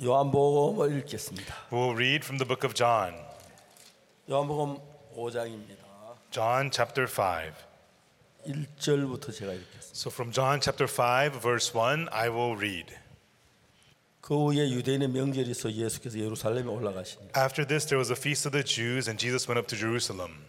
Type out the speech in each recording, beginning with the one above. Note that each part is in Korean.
요한복음을 읽겠습니다. We'll read from the book of John. 요한복음 5장입니다. John chapter 5. 1절부터 제가 읽겠습니다. So from John chapter 5 verse 1 I will read. 그 후에 유대인의 명절이 있어 예수께서 예루살렘에 올라가시니 After this there was a feast of the Jews and Jesus went up to Jerusalem.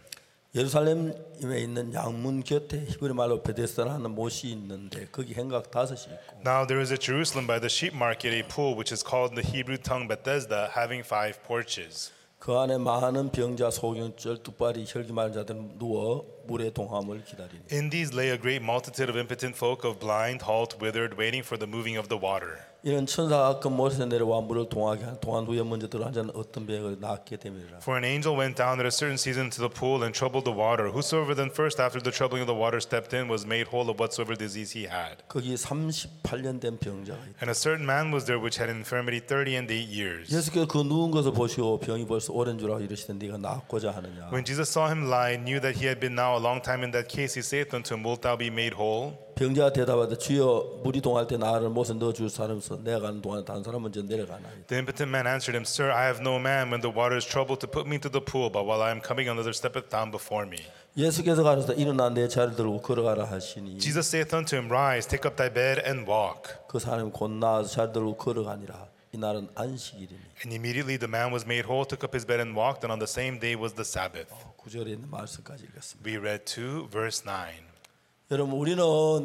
예루살렘에 있는 양문 곁에 히브리 말로 베데스다라는 못이 있는데 거기 행각 5이 있고 Now there is at Jerusalem by the sheep market a pool which is called in the Hebrew tongue Bethesda having 5 porches. 그 안에 많은 병자, 소경절, 뚝발이, 혈기 마른 자들은 누워 물의 동함을 기다리니 In these lay a great multitude of impotent folk of blind, halt, withered, waiting for the moving of the water. 이런 천사가 그 못에서 내려와 물을 동하게 한 동안 후에 먼저 들어간 자는 어떤 배가 낫게 됨이라. For an angel went down at a certain season to the pool and troubled the water. Whosoever then first after the troubling of the water stepped in was made whole of whatsoever disease he had. 거기 38년 된 병자가 있다. And a certain man was there which had an infirmity 38 years. 예수께서 그 누운 것을 보시고 병이 벌써 오랜 줄 알고 이르시되 네가 낫고자 하느냐. When Jesus saw him lie and knew that he had been now a long time in that case, he saith unto him, Wilt thou be made whole? 병자가 대답하되 주여 물이 동할 때 나를 못에 넣어줄 사람 없어 내가 가는 동안에 다른 사람 먼저 내려가나이다. The impotent man answered him, Sir, I have no man when the water is troubled to put me into the pool, but while I am coming another steppeth down before me. 예수께서 가로되 일어나 내 자리를 들고 걸어가라 하시니 Jesus saith unto him, Rise, take up thy bed and walk. 그 사람이 곧 나와서 자리 들고 걸어가니라. 이날은 안식일이니. And immediately the man was made whole, took up his bed and walked, and on the same day was the Sabbath. 9절에 있는 말씀까지 읽었습니다. We read 2 verse 9. 여러분 우리는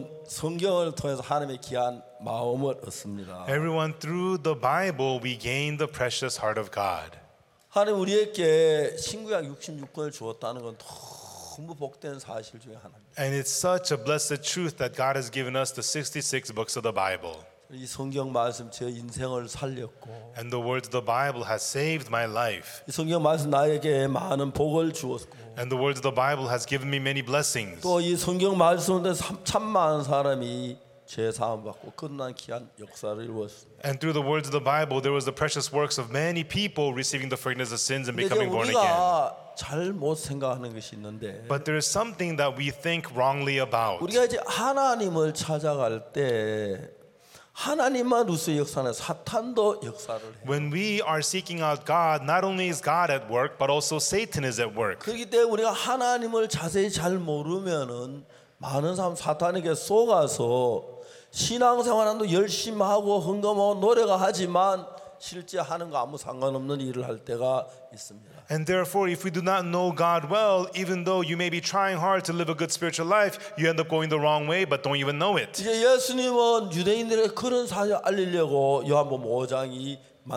성경을 통해서 하나님의 귀한 마음을 얻습니다. Everyone through the Bible we gain the precious heart of God. 하나님 우리에게 신구약 66권을 주었다는 건 너무 복된 사실 중에 하나입니다. And it's such a blessed truth that God has given us the 66 books of the Bible. 이 성경 말씀 제 인생을 살렸고 And the words of the Bible has saved my life. 이 성경 말씀 나에게 많은 복을 주었고 And the words of the Bible has given me many blessings. 또 이 성경 말씀에 참 많은 사람이 죄 사함 받고 끝난 귀한 역사를 이루었습니다. And through the words of the Bible there was the precious works of many people receiving the forgiveness of sins and 근데 becoming born again. 우리가 잘못 생각하는 것이 있는데 But there is something that we think wrongly about. 우리가 이제 하나님을 찾아갈 때 하나님만 우스의 역사는 사탄도 역사를 해요. When we are seeking out God, not only is God at work, but also Satan is at work. 그렇기 때문에 우리가 하나님을 자세히 잘 모르면은 많은 사람 사탄에게 속아서 신앙생활도 열심히 하고 헌금하고 노력을 하지만 실제 하는 거 아무 상관없는 일을 할 때가 있습니다. And therefore, if we do not know God well, even though you may be trying hard to live a good spiritual life, you end up going the wrong way, but don't even know it. 이제 예수님은 유대인들의 그런 사실을 알리려고 요한복음 5장이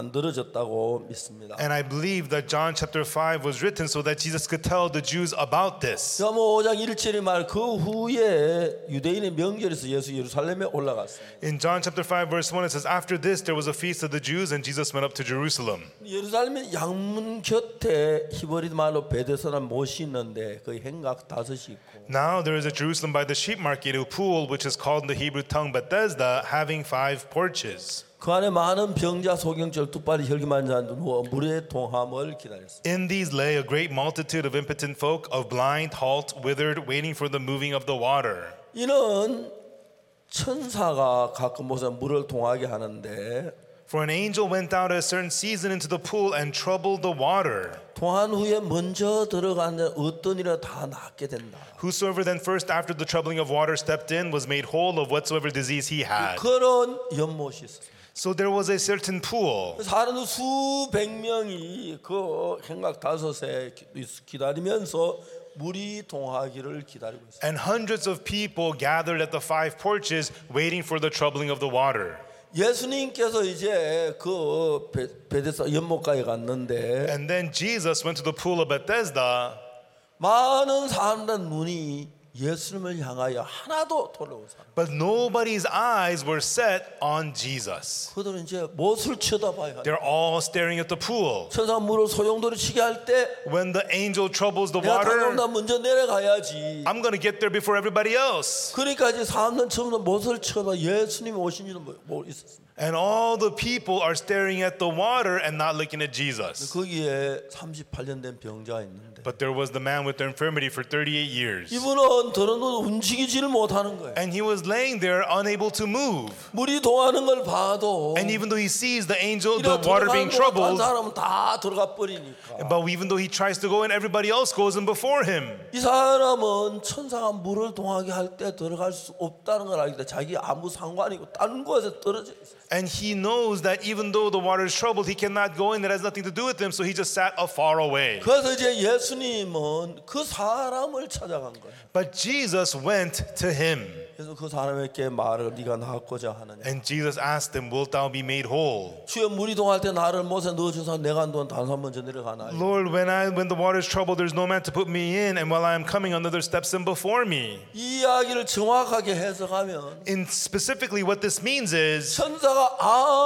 만들어졌다고 믿습니다. And I believe that John chapter 5 was written so that Jesus could tell the Jews about this. 요한복음 5장 1절의 말 그 후에 유대인의 명절에서 예수 예루살렘에 올라갔습니다. In John chapter 5 verse 1 it says, After this there was a feast of the Jews and Jesus went up to Jerusalem. 예루살렘의 양문 곁에 히브리 말로 베데스다라는 못이 있는데 거기 행각 5이 있고 Now there is at Jerusalem by the sheep market a pool which is called in the Hebrew tongue Bethesda having 5 porches. 그 안에 많은 병자, 소경절, 뚝발이, 혈기 많은 자들 누워 물의 동함을 기다렸습니다. In these lay a great multitude of impotent folk, of blind, halt, withered, waiting for the moving of the water. 이는 천사가 가끔 모서 물을 동하게 하는데 For an angel went out at a certain season into the pool and troubled the water. 동한 후에 먼저 들어간 자 어떤 일을 다 낫게 된다. Whosoever then first after the troubling of water stepped in was made whole of whatsoever disease he had. 그런 연못이 있었습니다. So there was a certain pool. 사람들 수백 명이 그 행각 5에 기다리면서 물이 동하기를 기다리고 있어요. And hundreds of people gathered at the 5 porches waiting for the troubling of the water. 예수님께서 이제 그 베데스다 연못가에 갔는데 And then Jesus went to the pool of Bethesda. 많은 사람들 눈이 예수님을 향하여 하나도 돌아오지 않아요. But nobody's eyes were set on Jesus. 그들은 이제 무엇을 쳐다봐야 해요? They're all staring at the pool. 천사 물을 소용돌이 치게 할 때 When the angel troubles the 내가 water, 당연히 먼저 내려가야지. I'm going to get there before everybody else. 그러니까 이제 사람들은 처음부터 무엇을 쳐다 예수님이 오신 줄은 모르고 있었습니다. And all the people are staring at the water and not looking at Jesus. 거기에 38년 된 병자가 있는데 But there was the man with the infirmity for 38 years. 이분은 더는 움직이지를 못하는 거예요. And he was laying there unable to move. 물이 동하는 걸 봐도 And even though he sees the angel, the 이래 water being 들어가는 troubled, 거 사람은 다 들어가 버리니까 but even though he tries to go in, everybody else goes in before him. 이 사람은 천사가 물을 동하게 할 때 들어갈 수 없다는 걸 알기 때문에 자기 아무 상관이고 다른 곳에 떨어져 있어요. And he knows that even though the water is troubled, he cannot go in. It has nothing to do with him, so he just sat afar away. 그래서 이제 예수님은 그 사람을 찾아간 거예요. But Jesus went to him. 그래서 그 사람에게 말을 네가 나았고자 하느냐. And Jesus asked him, "Wilt thou be made whole?" 주여 물이 동할 때 나를 못에 넣어주사 내가 안 동안 다른 사람 먼저 내려가나요? Lord, when the water is troubled, there's no man to put me in, and while I am coming, another steps in before me. 이 이야기를 정확하게 해석하면 And specifically, what this means is, 천사가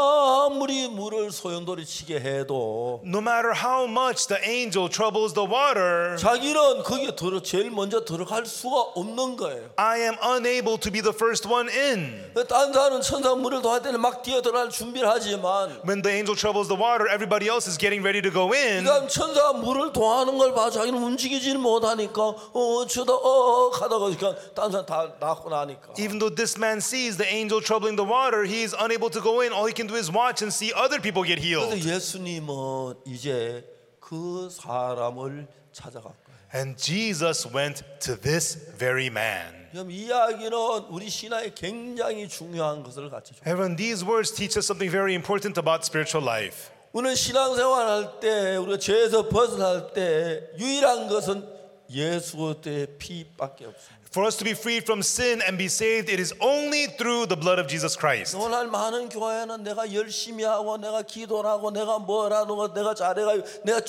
아무리 물을 소용돌이 치게 해도 no matter how much the angel troubles the water, 자기는 거기에 제일 먼저 들어갈 수가 없는 거예요. I am unable to be the first one in. 다른 사람은 천사가 물을 동할 때는 막 뛰어 들어갈 준비를 하지만 When the angel troubles the water, everybody else is getting ready to go in. 그러니까 천사가 물을 동하는 걸 봐 자기는 움직이지를 못하니까 저다 하다가 그러니까 다른 사람 다 낫고 나니까 Even though this man sees the angel troubling the water, he is unable to go in. All he can do is watch and see other people get 그래서 healed. 예수님은 이제 그 사람을 찾아간 거예요. And Jesus went to this very man. 그럼 이 이야기는 우리 신앙에 굉장히 중요한 것을 가르쳐줘요. Everyone, these words teach us something very important about spiritual life. 우리는 신앙생활 할때 우리가 죄에서 벗어날 때 유일한 것은 예수 그리스도의 피밖에 없습니다. For us to be freed from sin and be saved, it is only through the blood of Jesus Christ. 오늘 많은 교회는 내가 열심히 하고 내가 기도를 하고 내가 뭐라는 거 내가 잘해가지고 내가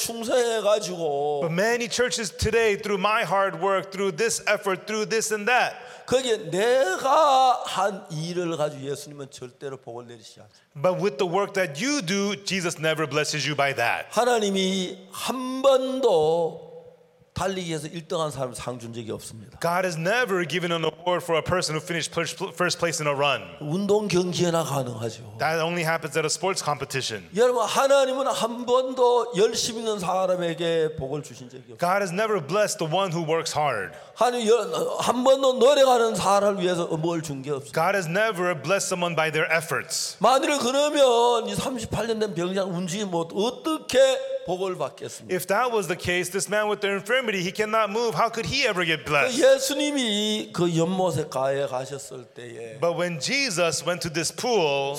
충성해가지고 But many churches today, through my hard work, through this effort, through this and that, 거기에 내가 한 일을 가지고 예수님은 절대로 복을 내리시지 않습니다. but with the work that you do, Jesus never blesses you by that. 하나님이 한 번도 달리기에서 1등한 사람 상 준 적이 없습니다. God has never given an award for a person who finished first place in a run. 운동 경기에나 가능하죠. That only happens at a sports competition. 여러분 하나님은 한 번도 열심히 있는 사람에게 복을 주신 적이 없어요. God has never blessed the one who works hard. 하나님 한 번도 노력하는 사람을 위해서 뭘 준 게 없어요. God has never blessed someone by their efforts. 만일 그러면 이 38년 된 병장 움직이지 못 어떻게 복을 받겠습니까? If that was the case, this man with the infirmity, he cannot move. How could he ever get blessed? 예수님이 그 연못에 가에 가셨을 때에 But when Jesus went to this pool,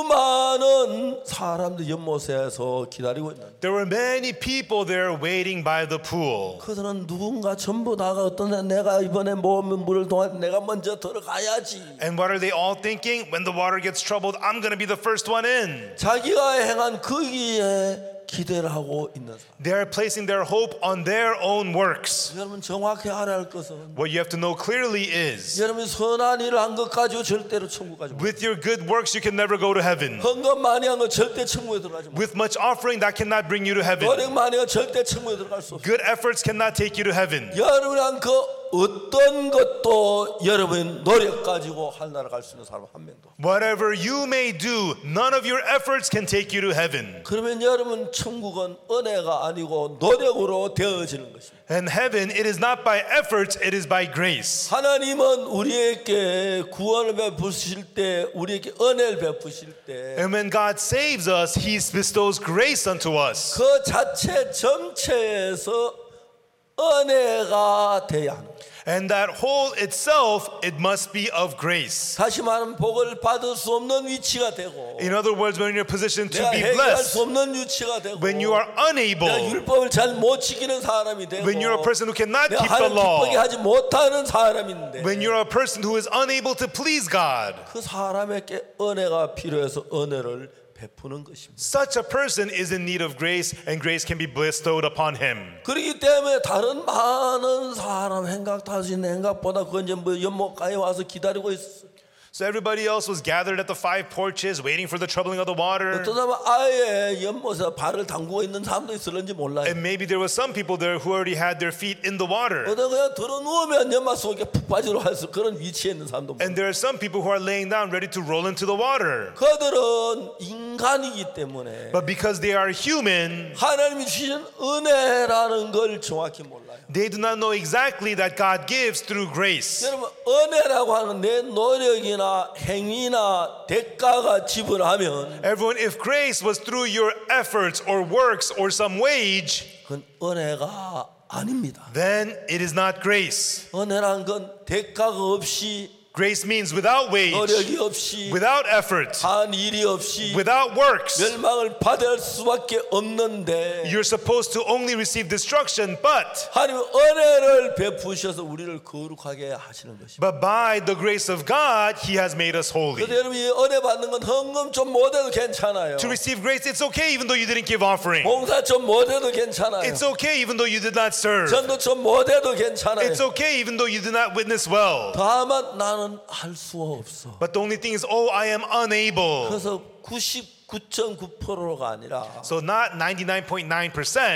수많은 사람들 연못에서 기다리고 있는 there were many people there waiting by the pool. 그들은 누군가 전부 다가 어떤 내가 이번에 물을 동할 때 내가 먼저 들어가야지. And what are they all thinking? When the water gets troubled, I'm going to be the first one in. 자기가 행한 거기에 기대를 하고 있는 사람. They are placing their hope on their own works. 여러분 정확히 알아야 할 것은 What you have to know clearly is, 여러분이 선한 일을 한 것 가지고 절대로 천국 가지 못. with your good works, you can never go to heaven. 헌금 많이 한 거 절대 천국에 들어가지 못. With much offering, that cannot bring you to heaven. 노력 많이 한 거 절대 천국에 들어갈 수 없어. Good efforts cannot take you to heaven. 여러분이 한 그 어떤 것도 여러분 노력 가지고 하늘나라 갈 수 있는 사람 한 명도. Whatever you may do, none of your efforts can take you to heaven. 그러면 여러분 천국은 은혜가 아니고 노력으로 되어지는 것입니다. And heaven, it is not by efforts, it is by grace. 하나님은 우리에게 구원을 베푸실 때, 우리에게 은혜를 베푸실 때, And when God saves us, He bestows grace unto us. 그 자체 전체에서 은혜가 돼야 하는 거예요. And that whole itself, it must be of grace. 다시 말하면 복을 받을 수 없는 위치가 되고, In other words, when you're in a position to 내가 be 해결할 수 blessed, 없는 위치가 되고, when you are 내가 unable, 율법을 잘 못 지키는 사람이 되고, when you're a person who cannot 내가 keep the 하나님 기쁘게 law, 하지 못하는 사람인데, when you're a person who is unable to please God, 그 사람에게 은혜가 필요해서 은혜를 베푸는 것입니다. such a person is in need of grace, and grace can be bestowed upon him. 그렇기 때문에 다른 많은 사람 행각 다진 행각보다 그 이제 뭐 연못가에 와서 기다리고 있었어요. So everybody else was gathered at the 5 porches waiting for the troubling of the water. 어떤 사람은 아예 연못에 발을 담그고 있는 사람도 있을는지 몰라요. And maybe there was some people there who already had their feet in the water. 어떤 그냥 들어 누우면 연못 속에 푹 빠지러 할 그런 위치에 있는 사람도 몰라요. And there are some people who are laying down ready to roll into the water. 그들은 인간이기 때문에 But because they are human, 하나님이 주신 은혜라는 걸 정확히 몰라요. they do not know exactly that God gives through grace. 여러분 은혜라고 하는 내 노력이나 행위나 대가가 지불하면 Everyone, if grace was through your efforts or works or some wage, 그건 은혜가 아닙니다. then it is not grace. 은혜란 건 대가가 없이 Grace means without wage, 노력이 없이 without effort, 한 일이 없이 without works. 멸망을 받을 수밖에 없는데 You're supposed to only receive destruction, but 하나님은 은혜를 베푸셔서 우리를 거룩하게 하시는 것입니다. But by the grace of God, He has made us holy. 그래서 여러분 이 은혜 받는 건 헌금 좀 못해도 괜찮아요. To receive grace, it's okay even though you didn't give offering. 봉사 좀 못해도 괜찮아요. It's okay even though you did not serve. 전도 좀 못해도 괜찮아요. It's okay even though you did not witness well. 다만 나는 할 수 없어. But the only thing is, oh, I am unable. 그래서 99.9%가 아니라 So not 99.9%,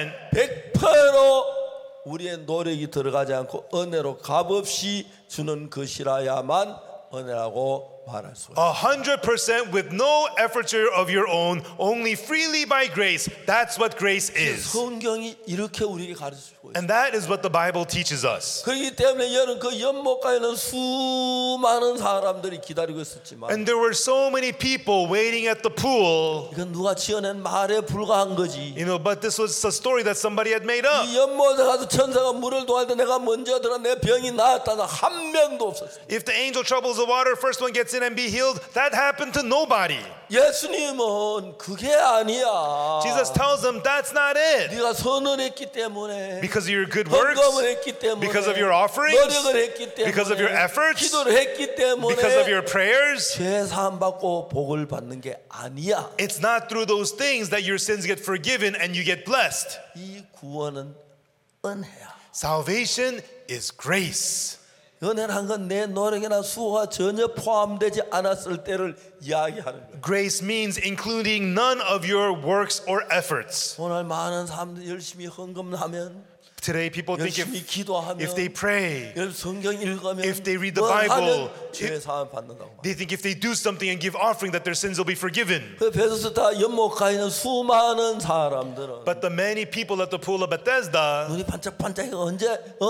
100% 우리의 노력이 들어가지 않고 은혜로 값없이 주는 것이라야만 은혜라고 말할 수 있어요. 100% with no effort of your own, only freely by grace. That's what grace is. 성경이 이렇게 우리에게 가르치고 있어요. And that is what the Bible teaches us. 그렇기 때문에 여러분 그 연못가에는 수많은 사람들이 기다리고 있었지만 And there were so many people waiting at the pool. 이건 누가 지어낸 말에 불과한 거지. You know, but this was a story that somebody had made up. 이 연못에 가서 천사가 물을 도할 때 내가 먼저 들어 내 병이 나았다는 한 명도 없었어요. If the angel troubles the water, first one gets in and be healed, that happened to nobody. 예수님은 그게 아니야. Jesus tells them that's not it. 네가 선언했기 때문에 Because of your good works, 헌금을 했기 때문에 because of your offerings, 노력을 했기 때문에 because of your efforts, 기도를 했기 때문에 because of your prayers. 죄 사함 받고 복을 받는 게 아니야. It's not through those things that your sins get forgiven and you get blessed. 이 구원은 은혜야. Salvation is grace. 은혜란 건 내 노력이나 수고가 전혀 포함되지 않았을 때를 이야기하는 거예요. Grace means including none of your works or efforts. 오늘 많은 사람들이 열심히 헌금하면 Today people think 열심히 기도하면 if they pray, 성경 읽으면 if they read the 뭐 Bible, 하면 죄 사함 받는다고. they think if they do something and give offering that their sins will be forgiven. 그 베드스다 연못가에 있는 수많은 사람들은 But the many people at the pool of Bethesda, 눈이 반짝반짝해가 언제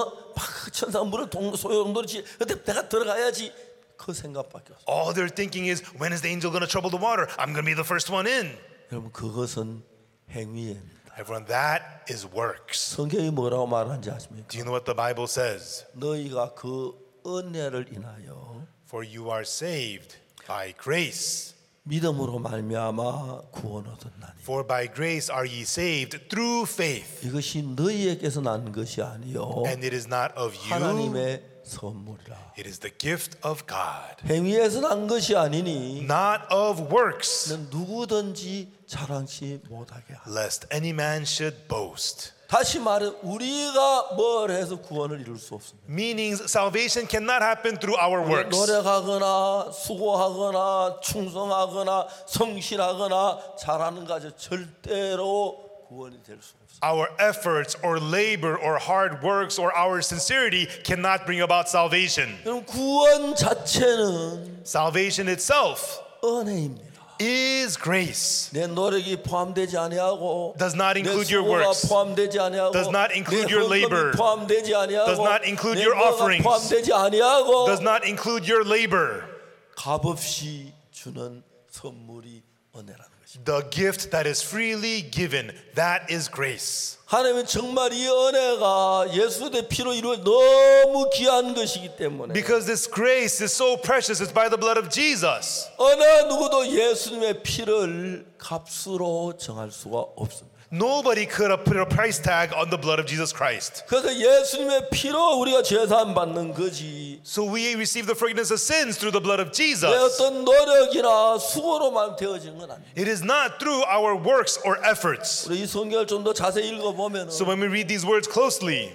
막 천사가 물을 소용돌이지 근데 내가 들어가야지 그 생각밖에 없어. all they're thinking is, when is the angel going to trouble the water? I'm going to be the first one in. 여러분 그것은 행위입니다. Everyone, that is works. 성경이 뭐라고 말하는지 아십니까? Do you know what the Bible says? 너희가 그 은혜를 인하여 For you are saved by grace. 믿음으로 말미암아 구원 얻었나니. For by grace are ye saved through faith. 이것이 너희에게서 난 것이 아니요 And it is not of you, 하나님의 선물이라. it is the gift of God. 행위에서 난 것이 아니니 Not of works, 누구든지 자랑치 못하게 하라. lest any man should boast. 다시 말해 우리가 뭘 해서 구원을 이룰 수 없습니다. Meaning salvation cannot happen through our works. 노력하거나 수고하거나 충성하거나 성실하거나 잘하는 가지 절대로 구원이 될 수 없습니다. Our efforts or labor or hard works or our sincerity cannot bring about salvation. 여러분 구원 자체는 Salvation itself 은혜입니다. is grace. 내 노력이 포함되지 아니하고 Does not 내 include your 수고가 works. 포함되지 아니하고 Does not include 내 your 헌금이 labor. 포함되지 아니하고 Does not include 내 your 뭐가 offerings. 포함되지 아니하고 Does not include your labor. 값없이 주는 선물이 은혜라는 것입니다. The gift that is freely given, that is grace. 하나님은 정말 이 은혜가 예수의 피로 이루어 너무 귀한 것이기 때문에 Because this grace is so precious, it's by the blood of Jesus. 어느 누구도 예수님의 피를 값으로 정할 수가 없습니다. Nobody could have put a price tag on the blood of Jesus Christ. 그래서 예수님의 피로 우리가 죄사함 받는 거지. So we receive the forgiveness of sins through the blood of 내 Jesus. 어떤 노력이나 수고로만 되어지는 건 아니에요. It is not through our works or efforts. 우리 이 성경을 좀 더 자세히 읽어보면 읽어보면 So when we read these words closely,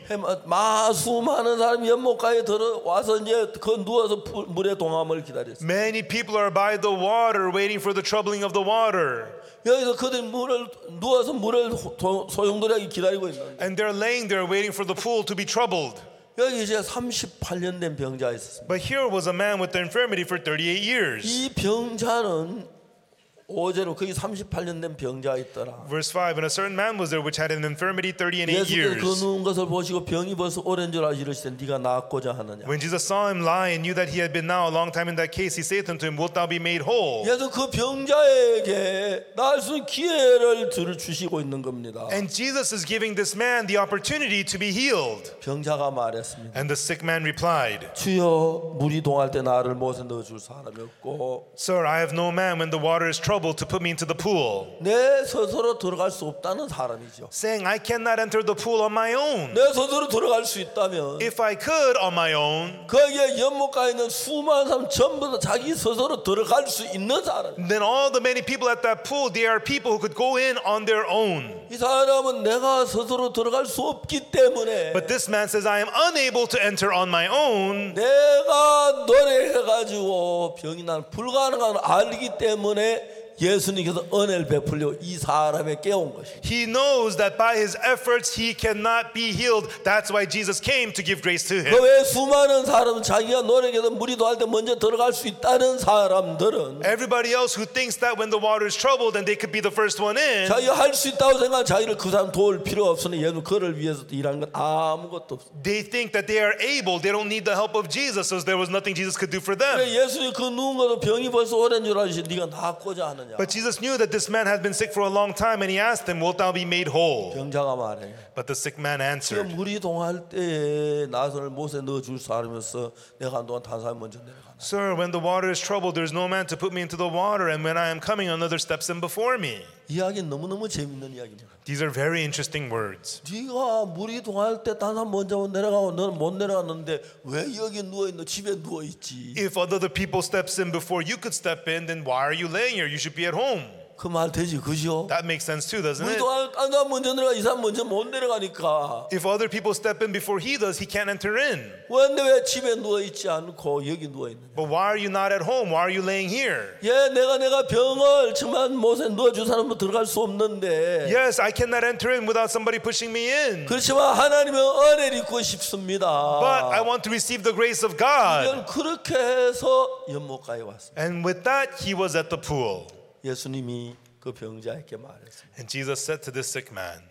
수많은 사람이 연못가에 들어와서 이제 그 누워서 물의 동함을 기다렸어요. many people are by the water waiting for the troubling of the water. 여기서 그들이 누워서 물을 소용돌이하게 기다리고 있는데 And they're laying there waiting for the pool to be troubled. 여기 이제 38년 된 병자가 있었습니다. But here was a man with the infirmity for 38 years. 이 병자는 5절로 거기 38년 된 병자가 있더라. Verse 5, and a certain man was there which had an infirmity 38 예수께서 years. 그 누운 것을 보시고 병이 벌써 오랜 줄 아시고 이르시되 네가 나았고자 하느냐. When Jesus saw him lie and knew that he had been now a long time in that case, he saith unto him, Wilt thou be made whole? 예수 그 병자에게 나을 수 있는 기회를 주시고 있는 겁니다. And Jesus is giving this man the opportunity to be healed. 병자가 말했습니다. And the sick man replied, 주여 물이 동할 때 나를 못에 넣어줄 사람이 없고 Sir, I have no man when the water is troubled to put me into the pool. 내 스스로 들어갈 수 없다는 사람이죠. Saying, I cannot enter the pool on my own. 내 스스로 들어갈 수 있다면 If I could on my own, 거기에 연못가에 있는 수많은 사람 전부 다 자기 스스로 들어갈 수 있는 사람. then all the many people at that pool, they are people who could go in on their own. 이 사람은 내가 스스로 들어갈 수 없기 때문에 But this man says, I am unable to enter on my own. 내가 노력해가지고 병이 나는 불가능한 걸 알기 때문에 예수님께서 은혜를 베풀려 이 사람에 깨운 것입니다. He knows that by his efforts he cannot be healed. That's why Jesus came to give grace to him. 그 외 수많은 사람은 자기가 노력해서 물이 도할 때 먼저 들어갈 수 있다는 사람들은 Everybody else who thinks that when the water is troubled and they could be the first one in, 자기가 할 수 있다고 생각하면 자기를 그 사람 도울 필요 없으니 예수 그를 위해서 일하는 건 아무것도 없어요. they think that they are able. They don't need the help of Jesus, so there was nothing Jesus could do for them. 예수님 그 누운 것도 병이 벌써 오랜 줄 아시지 네가 낫고자 하느냐. But Jesus knew that this man had been sick for a long time, and he asked him, Wilt thou be made whole? 병자가 말해. But the sick man 그 answered, 물이 동할 때에 나선을 못에 넣어줄 사람이었어. 내가 한동안 다른 사람이 먼저 내려가. Sir, when the water is troubled, there is no man to put me into the water, and when I am coming, another steps in before me. 이야기 너무너무 재밌는 이야기입니다. These are very interesting words. 네가 물이 동할 때 다른 사람 먼저 내려가고 너는 못 내려갔는데 왜 여기 누워있노? 집에 누워있지. If other people steps in before you could step in, then why are you laying here? You should be at home. 그 말 되지 그죠? That makes sense too, doesn't 물이 it? 동할 때 다른 사람 먼저 내려가 이 사람 먼저 못 내려가니까 If other people step in before he does, he can't enter in. 근데 왜 집에 누워있지 않고 여기 누워있느냐. But why are you not at home? Why are you laying here? 내가 병을 정말 못에 누워줄 사람은 들어갈 수 없는데 Yes, I cannot enter in without somebody pushing me in. 그렇지만 하나님의 은혜를 입고 싶습니다. But I want to receive the grace of God. 이건 그렇게 해서 연못가에 왔습니다. And with that, he was at the pool. 예수님이 그 병자에게 말했습니다. And Jesus said to this sick man,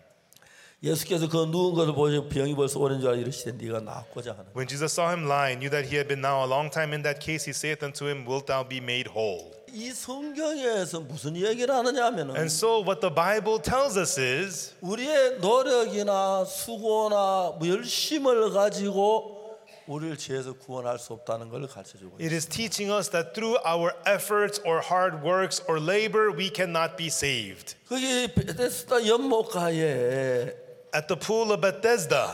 예수께서 그 누운 것을 보시고 병이 벌써 오랜 줄 알고 이르시되 네가 낫고자 하는. when Jesus saw him lie and knew that he had been now a long time in that case, he saith unto him, Wilt thou be made whole? 이 성경에서 무슨 얘기를 하느냐면은 And so what the Bible tells us is 우리의 노력이나 수고나 열심을 가지고 우리를 죄에서 구원할 수 없다는 걸 가르쳐주고 it is teaching us that through our efforts or hard works or labor, we cannot be saved. 거기 베데스다 연못가에 At the pool of Bethesda,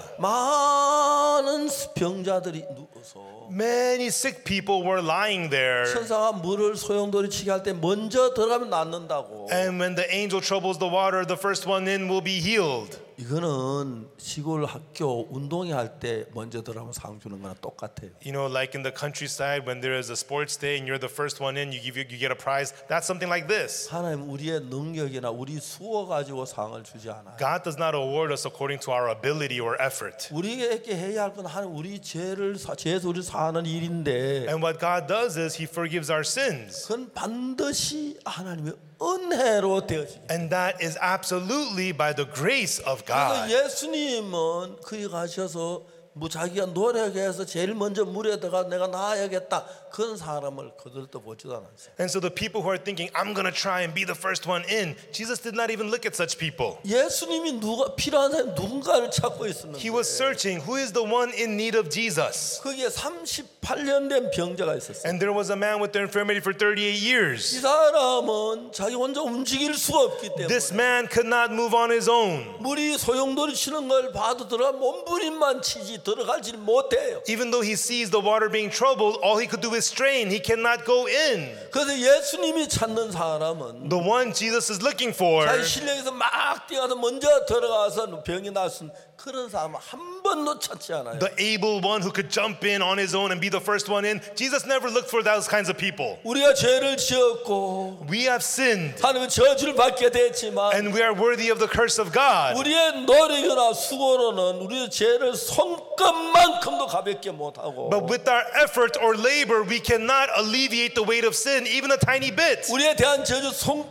많은 병자들이 누워서 many sick people were lying there. 천사가 물을 소용돌이 치게 할 때 먼저 들어가면 낫는다고. And when the angel troubles the water, the first one in will be healed. 이거는 시골 학교 운동회 할 때 먼저 들어가면 상 주는 거랑 똑같아요. You know, like in the countryside, when there is a sports day and you're the first one in, you get a prize. That's something like this. 하나님 우리의 능력이나 우리 수어 가지고 상을 주지 않아요. God does not award us according to our ability or effort. 우리에게 해야 할 건 하나님 우리 죄에서 우리 사는 일인데 And what God does is He forgives our sins. 그건 반드시 하나님의 은혜로 되어집니다. And that is absolutely by the grace of 그래서 God. 예수님은 그리 가셔서 자기가 노력해서 제일 먼저 물에 들어가 내가 나아야겠다 그런 사람을 그들도 보지도 않았어요. And so the people who are thinking, I'm going to try and be the first one in, Jesus did not even look at such people. 예수님이 필요한 사람이 누군가를 찾고 있었는데 He was searching, who is the one in need of Jesus? 거기에 38년 된 병자가 있었어요. And there was a man with the infirmity for 38 이 years. 사람은 자기 혼자 움직일 수가 없기 때문에 This man could not move on his own. 물이 소용돌이 치는 걸 봐도 들어가 몸부림만 치지 들어가지 못해요. Even though he sees the water being troubled, all he could do is strain. He cannot go in. 그래서 예수님이 찾는 사람은 The one Jesus is looking for 자기 실력에서 막 뛰어가서 먼저 들어가서 병이 났은 그런 사람 한 번도 찾지 않아요. the able one who could jump in on his own and be the first one in. Jesus never looked for those kinds of people. 우리가 죄를 지었고 We have sinned 하나님은 저주를 받게 됐지만 and we are worthy of the curse of God. 우리의 노력이나 수고로는 우리의 죄를 손끝만큼도 가볍게 못하고 But with our effort or labor, we cannot alleviate the weight of sin even a tiny bit. 우리에 대한 저주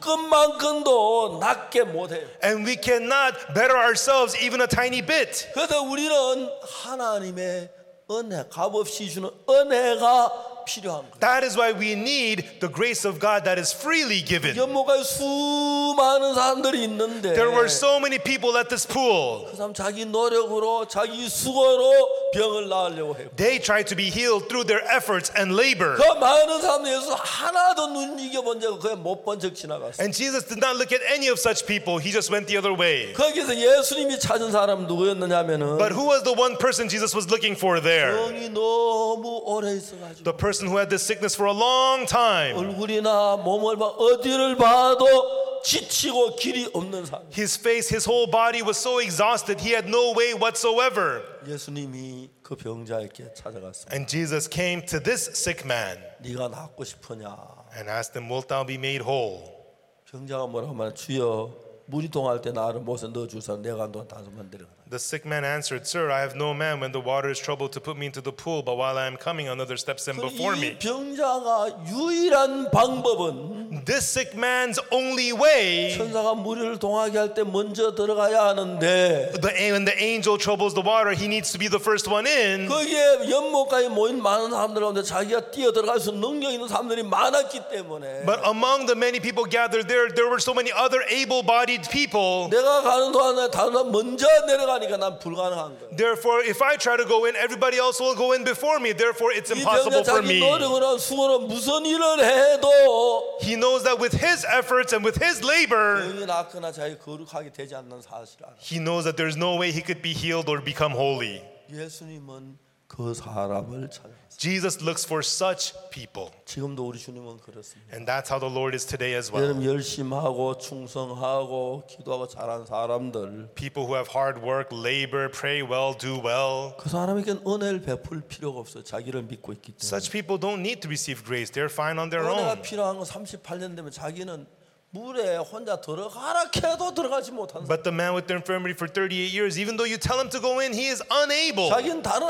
손끝만큼도 낫게 못해요. And we cannot better ourselves even a tiny bit. 그래서 우리는 하나님의 은혜, 값없이 주는 은혜가 필요한 거예요. That is why we need the grace of God that is freely given. 연못가에 수많은 사람들이 있는데 There were so many people at this pool. 그 사람 자기 노력으로 자기 수고로 병을 나으려고 해요. They tried to be healed through their efforts and labor. 그 많은 사람들 예수 하나도 눈이겨본 적 그냥 못 본 적 지나갔어요. And Jesus did not look at any of such people. He just went the other way. 거기서 예수님이 찾은 사람은 누구였느냐면은 But who was the one person Jesus was looking for there? 병이 너무 오래 있어가지고 The person who had this sickness for a long time. 얼굴이나 몸을 봐 어디를 봐도 지치고 길이 없는 사람. His face, his whole body was so exhausted, he had no way whatsoever. 예수님이 그 병자에게 찾아갔습니다. And Jesus came to this sick man 네가 낫고 싶으냐? and asked him, "Wilt thou be made whole?" 병자가 뭐라고 하면 주여 물이 동할 때 나를 못에 넣어주사 내가 너 다섯만 데려가라. The sick man answered, "Sir, I have no man when the water is troubled to put me into the pool, but while I am coming, another steps in before 이 me." 병자가 유일한 방법은 This sick man's only way, 천사가 물을 동하게 할 때 먼저 들어가야 하는데 when the angel troubles the water, he needs to be the first one in. 거기에 연못가에 모인 많은 사람들 가운데 자기가 뛰어 들어갈 수 능력 있는 사람들이 많았기 때문에 But among the many people gathered there were so many other able-bodied people. 내가 가는 동안에 다른 사람 먼저 내려가니까 난 불가능한 거예요. Therefore, if I try to go in, everybody else will go in before me. Therefore, it's 이 impossible 병자 for 자기 me. 노력으로 수고로 무슨 일을 해도 He knows that with his efforts and with his labor, 병이 낫거나 자기 거룩하게 되지 않는 사실을 알아요. he knows that there's no way he could be healed or become holy. 예수님은 그 사람을 찾았어요. Jesus looks for such people. 지금도 우리 주님은 그렇습니다. And that's how the Lord is today as well. 여러분 열심하고 충성하고 기도하고 잘하는 사람들 People who have hard work, labor, pray well, do well. 그 사람에게는 은혜를 베풀 필요가 없어요. 자기를 믿고 있기 때문에. Such people don't need to receive grace. They're fine on their 은혜가 own. 필요한 건 38년 되면 자기는 물에 혼자 들어가라 해도 들어가지 못한 사람. But the man with the infirmity for 38 years, even though you tell him to go in, he is unable. 자기는 다른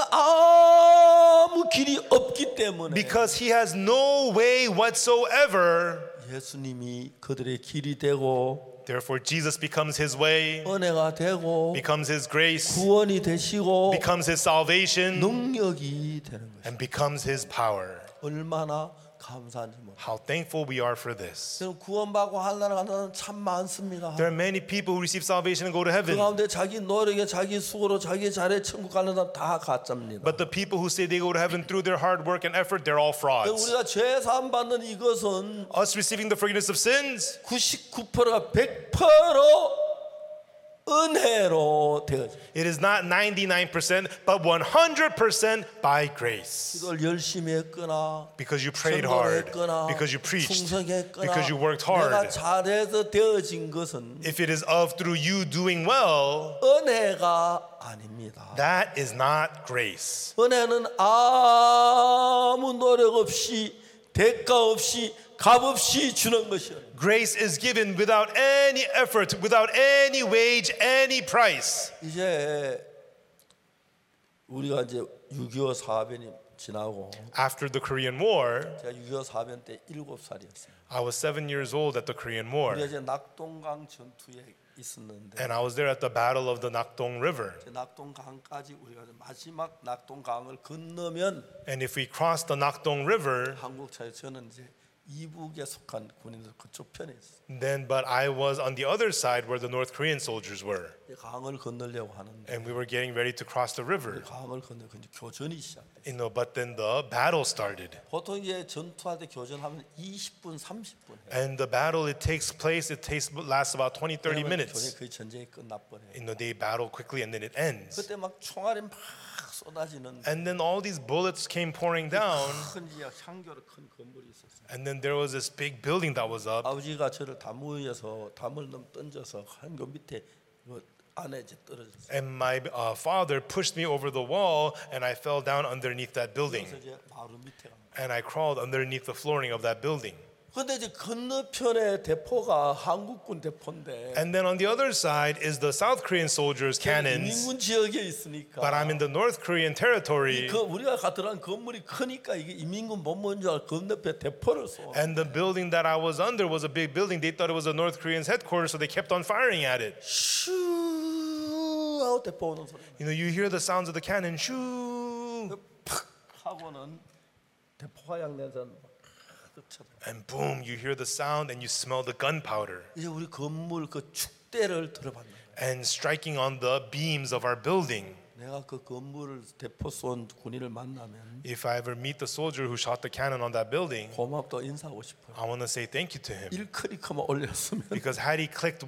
아무 길이 없기 때문에 Because he has no way whatsoever. 예수님이 그들의 길이 되고 Therefore, Jesus becomes his way, 은혜가 되고 becomes his grace, 구원이 되시고 becomes his salvation, 능력이 되는 것이죠. and becomes his power. 얼마나 감사한지 몰라요. How thankful we are for this. 저는 구원받고 하늘나라 가는 사람 참 많습니다. There are many people who receive salvation and go to 그 heaven. 가운데 자기 노력에 자기 수고로 자기 잘해 천국 가는 사람 다 가짜입니다. But the people who say they go to heaven through their hard work and effort, they're all frauds. 우리가 죄 사함 받는 이것은 Us receiving the forgiveness of sins, 99%가 100% 은혜로 되어져. it is not 99%, but 100% by grace. 기도를 열심히 했거나 Because you prayed 전도를 hard, 했거나 because you preached, 충성했거나 because you worked 내가 hard. 잘해서 되어진 것은 If it is of through you doing well, 은혜가 아닙니다. that is not grace. 은혜는 아무 노력 없이 대가 없이 값 없이 주는 것이에요. Grace is given without any effort, without any wage, any price. 이제 우리가 이제 6.25 사변이 지나고 After the Korean War, 제가 6.25 사변 때 7살이었어요. I was 7 years old at the Korean War, 우리가 이제 낙동강 전투에 있었는데 and I was there at the Battle of the Nakdong River. 이제 낙동강까지 우리가 이제 마지막 낙동강을 건너면 And if we crossed the Nakdong River, 한국 차에 저는 이제 이북에 속한 군인들 그쪽 편에 있어. But I was on the other side where the North Korean soldiers were. 강을 건너려고 하는데 And we were getting ready to cross the river. 강을 건너고 이제 교전이 시작돼. But then the battle started. 보통 이제 전투할 때 교전하면 20분, 30분. And the battle, it lasts about 20, 30 minutes. 거의 전쟁이 끝나버려. They battle quickly and then it ends. 그때 막 총알이 막 쏟아지는. And then all these bullets came pouring down. 큰 향교로 큰 건물이 있었어요. And then there was this big building that was up. 아버지가 저를 담 위에서 담을 넘 던져서 향교 밑에 안에 이제 떨어졌어요. And my father pushed me over the wall, and I fell down underneath that building. 그래서 이제 바로 밑에 가. And I crawled underneath the flooring of that building. 근데 이제 건너편에 대포가 한국군 대포인데. And then on the other side is the South Korean soldiers' cannons. 인민군 지역에 있으니까. But I'm in the North Korean territory. 그 우리가 들어간 건물이 크니까 이게 인민군 본부인 줄 알고 건너편 대포를 쏘. And the building that I was under was a big building. They thought it was the North Koreans' headquarters, so they kept on firing at it. 슈 하고 대포 오는 소리. You hear the sounds of the cannon. Shoo! 팍 하고는 대포 화약 내서 And boom, you hear the sound and you smell the gunpowder. 이제 우리 건물 그 축대를 들어봤네. And striking on the beams of our building. 내가 그 건물을 대포 쏜 군인을 만나면 If I ever meet the soldier who shot the cannon on that building, 고맙다 인사하고 싶어요. I want to say thank you to him. 일클릭만 올렸으면 Because had he clicked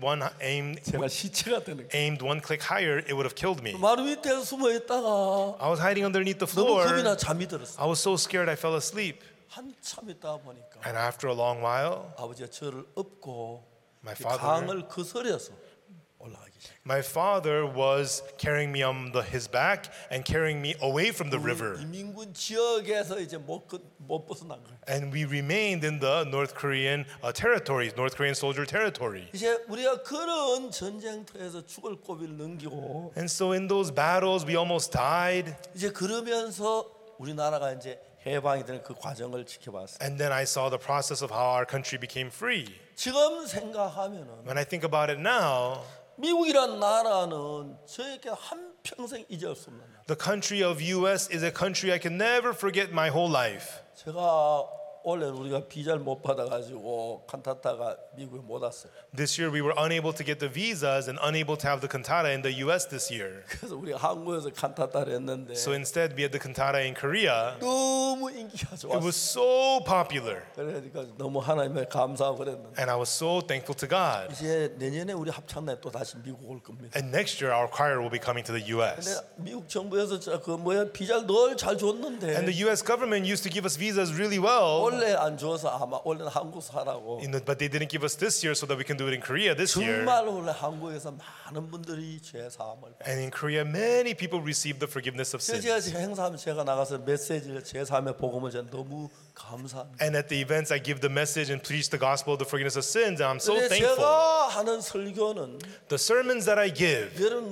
제가 시체가 되는 거예요. aimed one click higher, it would have killed me. 마루 밑에 숨어 있다가 I was hiding underneath the 너무 floor. 겁이 나 잠이 들었어. I was so scared I fell asleep. 한참 있다 보니까 And after a long while, 아버지가 저를 업고 my 그 father 강을 거스려서 올라가기 시작. My father was carrying me on his back and carrying me away from the river. 이민군 지역에서 이제 못 벗어난 거예요. And we remained in the North Korean territory, North Korean soldier territory. 이제 우리가 그런 전쟁터에서 죽을 고비를 넘기고 And so in those battles, we almost died. 이제 그러면서 우리나라가 이제 해방이 되는 그 과정을 지켜봤어요. And then I saw the process of how our country became free. 지금 생각하면은 When I think about it now, 미국이란 나라는 저에게 한 평생 잊을 수 없는 나라. the country of US is a country I can never forget my whole life. 제가 원래 우리가 비자를 못 받아가지고 칸타타가 미국에 못 왔어요. This year we were unable to get the visas and unable to have the cantata in the US this year. 그래서 우리가 한국에서 칸타타를 했는데 So instead we had the cantata in Korea. 너무 인기가 It 좋았어요. was so popular. 그러니까 너무 하나님에 감사하고 그랬는데 And I was so thankful to God. 이제 내년에 우리 합창단에 또 다시 미국 올 겁니다. And next year our choir will be coming to the 근데 US. 미국 정부에서 그 비자를 늘 잘 줬는데 And the US government used to give us visas really well. 원래 안 줘서 아마 원래는 한국에서 하라고. But they didn't give us this year so that we can do it in Korea this year. 정말 원래 한국에서 많은 분들이 죄 사함을. And in Korea, many people received the forgiveness of 그래서 sins. 제가 행사하면 제가 나가서 메시지를 죄 사함의 복음을 제가 너무 감사합니다. And at the events, I give the message and preach the gospel of the forgiveness of sins. And I'm so 근데 thankful. 제가 하는 설교는 The sermons that I give, 여러분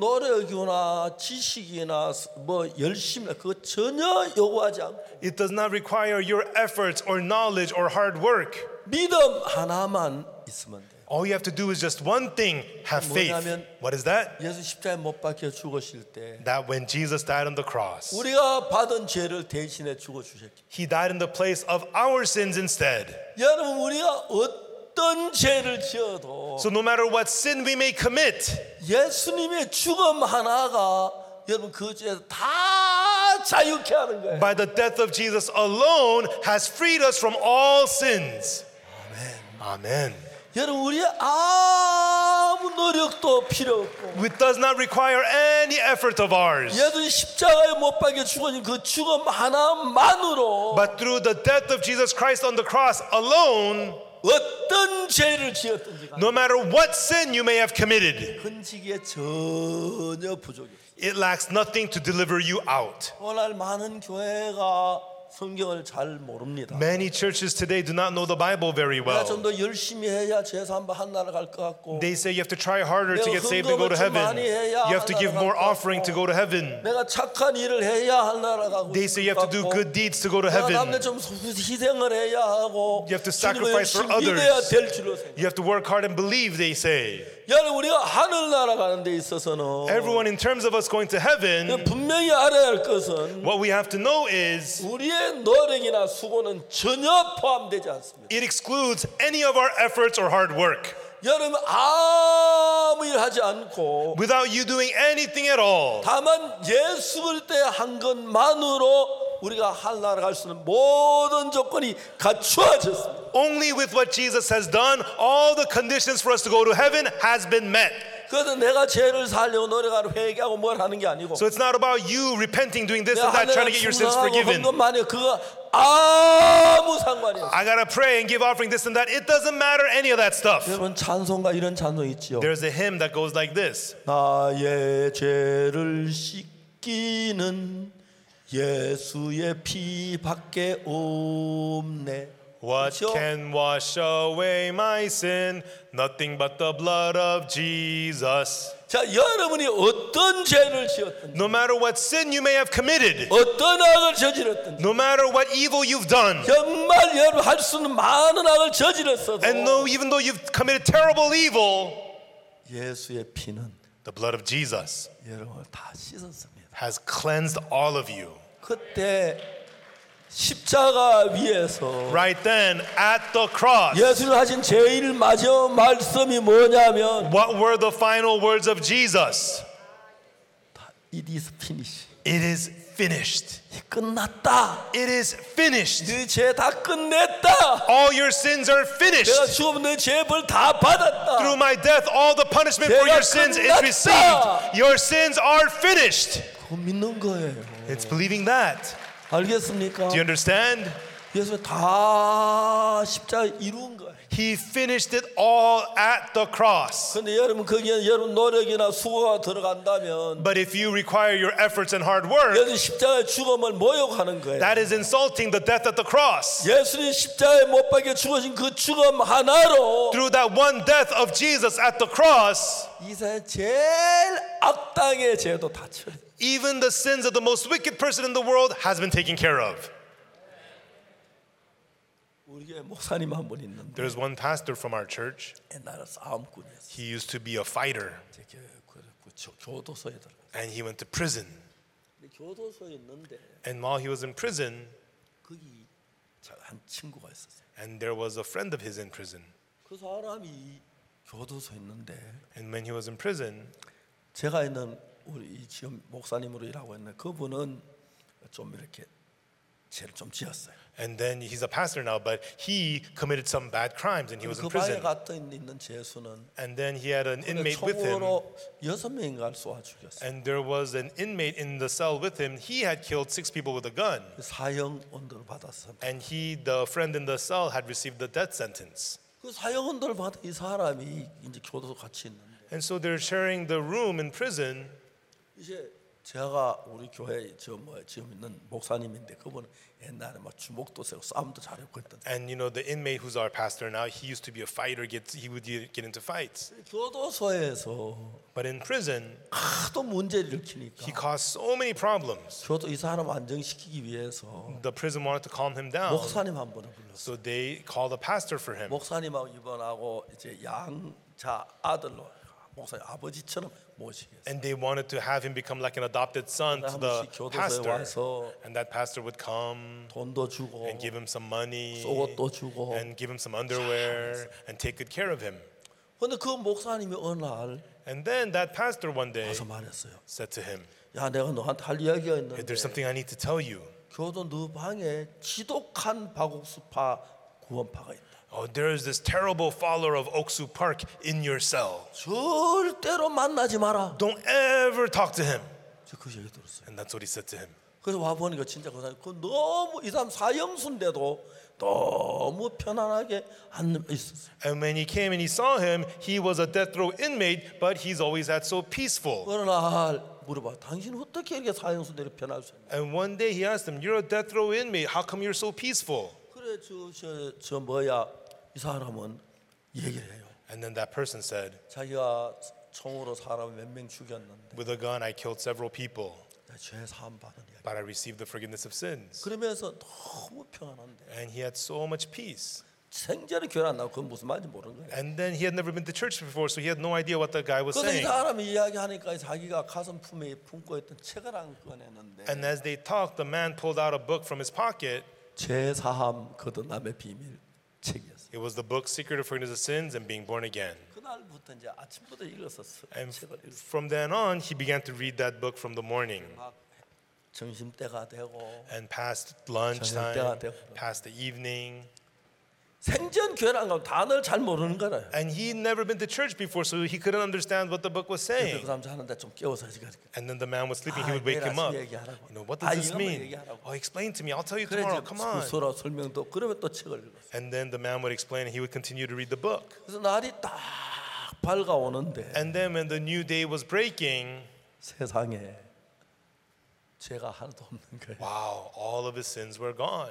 노력이나 지식이나 뭐 열심이나 그거 전혀 요구하지 않고 it does not require your efforts or knowledge or hard work. 믿음 하나만 있으면 돼요. All you have to do is just one thing, have faith. 뭐냐면 What is that? 예수 십자가에 못 박혀 죽으실 때 That when Jesus died on the cross, 우리가 받은 죄를 대신해 죽어 주셨기. He died in the place of our sins instead. 여러분 우리가 어떤 죄를 지어도 So no matter what sin we may commit, 예수님의 죽음 하나가 여러분 그 죄에서 다 자유케 하는 거예요. by the death of Jesus alone has freed us from all sins. Amen. 여러분 우리 아무 노력도 필요 없고 It does not require any effort of ours. 예수님 십자가에 못 박혀 죽어진 그 죽음 하나만으로 But through the death of Jesus Christ on the cross alone, 어떤 죄를 지었든지 no matter what sin you may have committed, 건지기에 전혀 부족해. it lacks nothing to deliver you out. 오늘 많은 교회가 성경을 잘 모릅니다. Many churches today do not know the Bible very 내가 좀 well. 더 열심히 해야 제사 한번 한 나라 갈 것 같고 They say you have to try harder to 내가 get saved and go to 헌금을 좀 heaven. 많이 해야 You have to give more 하나님 offering to go to heaven. 내가 착한 일을 해야 할 나라 가고 They say you have to do good deeds to go to 내가 heaven. 남들 좀 희생을 해야 하고 You have to 주님을 sacrifice for 열심히 믿어야 others. 될 줄로 생각. You have to work hard and believe, they say. 여러분 우리가 하늘나라 가는 데 있어서는 Everyone, in terms of us going to heaven, 분명히 알아야 할 것은 what we have to know is 우리의 노력이나 수고는 전혀 포함되지 않습니다. it excludes any of our efforts or hard work. 여러분 아무 일 하지 않고 Without you doing anything at all, 다만 예수 그리스도의 한 것만으로 우리가 하늘나라 갈 수 있는 모든 조건이 갖추어졌습니다. only with what Jesus has done, all the conditions for us to go to heaven has been met. 그래서 내가 죄를 살려고 노력하고 회개하고 뭘 하는 게 아니고 So it's not about you repenting, doing this 내가 and that, trying 하늘에 to get your sins 충성하고 forgiven. 헌금만이 그거 아무 상관이 없어요. I gotta pray and give offering this and that. It doesn't matter any of that stuff. 여러분 찬송가 이런 찬송 있지요. There's a hymn that goes like this. 나의 죄를 씻기는 예수의 피밖에 없네. What 그렇죠? can wash away my sin? Nothing but the blood of Jesus. 자, 여러분이 어떤 죄를 지었든 No matter what sin you may have committed, 어떤 악을 저질렀든 no matter what evil you've done, 정말 여러분 할 수 있는 많은 악을 저질렀어도 and even though you've committed terrible evil, 예수의 피는 the blood of Jesus 여러분을 다 씻었습니다. has cleansed all of you. 그때 십자가 위에서 Right then, at the cross, 예수님 하신 제일 마지막 말씀이 뭐냐면 what were the final words of Jesus? It is finished. It is finished. 끝났다. It is finished. 네 죄 다 끝냈다. All your sins are 내가 finished. 죽으면 내 죄벌 다 받았다. Through my death, all the punishment for your sins is received. Your sins are finished. 그거 믿는 거예요. It's believing that. 알겠습니까? Do you understand? 예수 다 십자가 이룬 거예요. He finished it all at the cross. 근데 여러분 거기에 여러분 노력이나 수고가 들어간다면 But if you require your efforts and hard work, 여러분 십자가의 죽음을 모욕하는 거예요. that is insulting the death at the cross. 예수님 십자가에 못 박혀 죽으신 그 죽음 하나로 Through that one death of Jesus at the cross, 이 세상 제일 악당의 죄도 다 처리. even the sins of the most wicked person in the world has been taken care of. 우리 교회 목사님 한 분 있는데 There's one pastor from our church. 옛날에 싸움꾼이었어요. He used to be a fighter, 제 교회 교도소에 들어가. and he went to prison. 근데 교도소에 있는데 And while he was in prison, 거기 한 친구가 있었어요. and there was a friend of his in prison. 그 사람이 교도소에 있는데 And when he was in prison, 제가 있는 우리 지금 목사님으로 일하고 있는 그분은 좀 이렇게 죄를 좀 지었어요. and then he's a pastor now, but he committed some bad crimes and he was in 그 방에 prison. 갔다 있는 죄수는 And then he had an inmate with him, 총으로 6명인가를 쏘아 죽였어요. and there was an inmate in the cell with him. He had killed 6 people with a gun, 사형 언도를 받았어요. and the friend in the cell, had received the death sentence. 그 사형 언도를 받은 이 사람이 이제 교도소 같이 있는데 And so they're sharing the room in prison. 이제 제가 우리 교회 지금 있는 목사님인데 그분은 옛날에 막 주먹도 세고 싸움도 잘하고 그랬던. And the inmate who's our pastor now, he used to be a fighter. He would get into fights. 교도소에서 But in prison, 하도 문제를 일으키니까 he caused so many problems. 이 사람 안정시키기 위해서 The prison wanted to calm him down. 목사님 한 분을 불렀어요. So they called a pastor for him. 목사님하고 입원하고 이제 양자 아들로 목사님 아버지처럼 모시겠어요. And they wanted to have him become like an adopted son to the 한 번씩 교도소에 pastor. 와서 And that pastor would come 돈도 주고 and give him some money 속옷도 주고. and give him some underwear and take good care of him. 근데 그 목사님이 어느 날 And then that pastor one day 와서 말했어요. said to him, 야, 내가 너한테 할 이야기가 있는데 there's something I need to tell you. 교도 너 방에 지독한 박옥수파 구원파가 있다. Oh, there is this terrible follower of Oksu Park in your cell. 절대로 만나지 마라. Don't ever talk to him. 저 그 얘기 들었어요. And that's what he said to him. 그래서 와 보니까 진짜 그 사람 그 너무 이 사람 사형수인데도 너무 편안하게 앉아 있었어요. And when he came and he saw him, he was a death row inmate, but he's always at so peaceful. 어느 날 물어봐. 당신 어떻게 이렇게 사형수인데 편할 수 있냐? And one day he asked him, "You're a death row inmate. How come you're so peaceful?" 그래 저 뭐야 이 사람은 얘기를 해요. And then that person said, 자기가 총으로 사람 몇 명 죽였는데 "With a gun, I killed several people, 죄 사함 받은 이야기. but I received the forgiveness of sins." 그러면서 너무 평안한데 And he had so much peace. 생전에 교회 안 나고 그건 무슨 말인지 모르는 거예요. And then he had never been to church before, so he had no idea what the guy was 그래서 이 saying. 사람이 이야기하니까 자기가 가슴 품에 품고 있던 책을 한 꺼내는데 And as they talked, the man pulled out a book from his pocket. 제사함 거듭남의 비밀 책이었어요. It was the book Secret of Forgiveness of Sins and Being Born Again. 그날부터 이제 아침부터 읽었었어. And 책을 읽었어. from then on, he began to read that book from the morning. 막 점심때가 되고 And past lunchtime, past the evening. 생전 교회를 안 가면 단어를 잘 모르는 거라요. And he'd never been to church before, so he couldn't understand what the book was 그 saying. 사람 자는데 좀 깨워서 지금 And then the man was sleeping, he would wake him up. You know, what does this mean? Oh, explain to me. I'll tell you 그래 tomorrow. 이제 Come on. 서로 설명도 그러면 또 책을 읽었어. And then the man would explain, and he would continue to read the book. 그래서 날이 딱 밝아오는데 And then when the new day was breaking, 세상에 죄가 하나도 없는 거예요. wow, all of his sins were gone.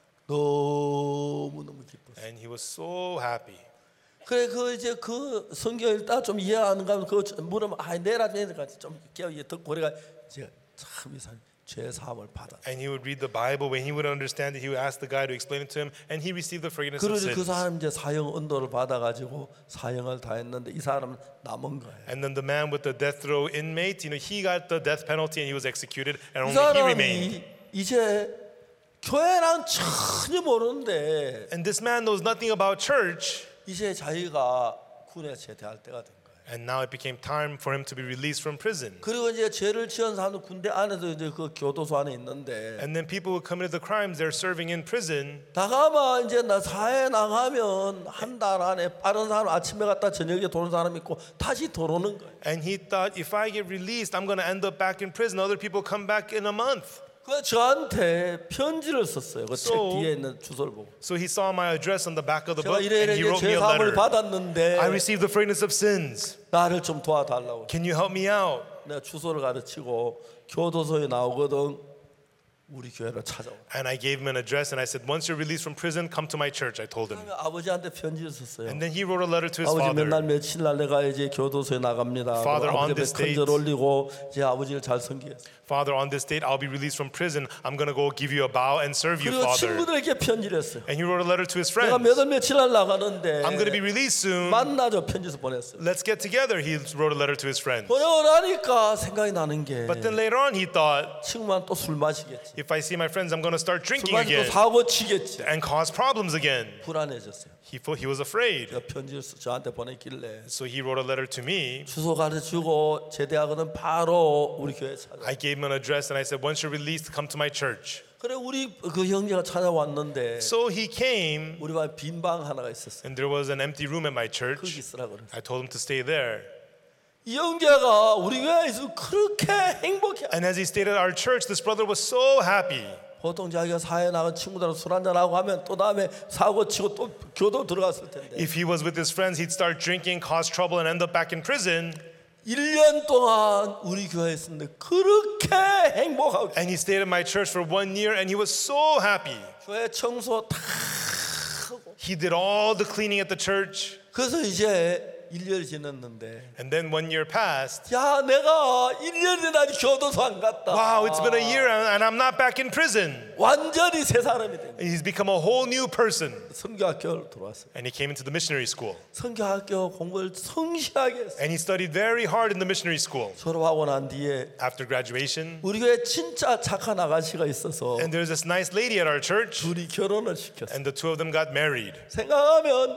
너무너무 기뻤어. And he was so happy. 그래 그 이제 그 성경 읽다 좀 이해하는가 하면 그거 물으면 내일 아침에까지 좀 깨워 듣고 그래가 이제 참 이상 죄 사함을 받아. And he would read the Bible. When he would understand it, he would ask the guy to explain it to him, and he received the forgiveness of 그러지 그 sins. 사람 이제 사형 언도를 받아가지고 사형을 다 했는데 이 사람은 남은 거예요. And then the man with the death row inmate, he got the death penalty and he was executed, and 이 only he remained. 사람이 이제 교회랑 전혀 모르는데 And this man knows nothing about church, 이제 자기가 군에 제대할 때가 된 거예요. and now it became time for him to be released from prison. 그리고 이제 죄를 지은 사람도 군대 안에도 이제 그 교도소 안에 있는데 And then people who committed the crimes, they're serving in prison. 나가면 이제 나 사회 나가면 한 달 안에 빠른 사람 아침에 갔다 저녁에 도는 사람 있고 다시 들어오는 거예요. And he thought, if I get released, I'm going to end up back in prison. Other people come back in a month. 그 저한테 편지를 썼어요. 그 책 So- 뒤에 있는 주소를 보고. So he saw my address on the back of the 제가 book, 이래 and he wrote me 죄 a 사함을 letter. 받았는데 I received the forgiveness of sins. 나를 좀 도와달라고. Can you help me out? 내가 주소를 가르치고 교도소에 나오거든 우리 교회를 찾아와. And I gave him an address, and I said, once you're released from prison, come to my church. I told him. 그러면 아버지한테 편지를 썼어요. And then he wrote a letter to his 아버지 father. 몇날 며칠 날 내가 이제 교도소에 나갑니다. Father, on 아버지 this 큰절 date- 올리고 제 아버지를 잘 섬기겠어요. Father, on this date, I'll be released from prison. I'm going to go give you a bow and serve you, 그리고 Father. 친구들에게 편지를 했어요. And he wrote a letter to his 내가 friends. 몇월 며칠 날 나가는데 I'm going to be released soon. 만나죠. 편지서 보냈어요. Let's get together. He wrote a letter to his friends. 보내고 나니까 생각이 나는 게 But then later on, he thought, 친구만 또 술 마시겠지. if I see my friends, I'm going to start 술 drinking 마시고 again 사고 치겠지. and cause problems again. 불안해졌어요. He was afraid. 그래서 편지를 저한테 보냈길래 So he wrote a letter to me. 주소 가르치고 제대하거든 바로 우리 교회 찾아. I gave him an address and I said, once you're released, come to my church. 그래 우리 그 형제가 찾아왔는데 So he came, 우리 반 빈 방 하나가 있었어요. and there was an empty room at my 거기 church. 있으라고 그랬어요. I told him to stay there. 이 형제가 우리 교회에 있으면 그렇게 행복해. And as he stayed at our church, this brother was so happy. 보통 자기가 사회 나간 친구들하고 술 한잔 하고 하면 또 다음에 사고 치고 또 교도 들어갔을 텐데 If he was with his friends, he'd start drinking, cause trouble, and end up back in prison. 1년 동안 우리 교회에 있었는데 그렇게 행복하고 And he stayed at my church for 1 year, and he was so happy. 교회 청소 다 하고 He did all the cleaning at the church. 그래서 이제 1년이 지났는데 And then 1 year passed. 야 내가 1년이나 교도소 안 갔다. Wow, it's been a year, and I'm not back in prison. 완전히 새 사람이 된 거예요. And he's become a whole new person. 선교학교를 들어왔어요. And he came into the missionary school. 선교학교 공부를 성실하게 했어요. And he studied very hard in the missionary school. 졸업하고 난 뒤에 After graduation, 우리 교회 진짜 착한 아가씨가 있어서 and there's this nice lady at our church, 둘이 결혼을 시켰어요. and the two of them got married. 생각하면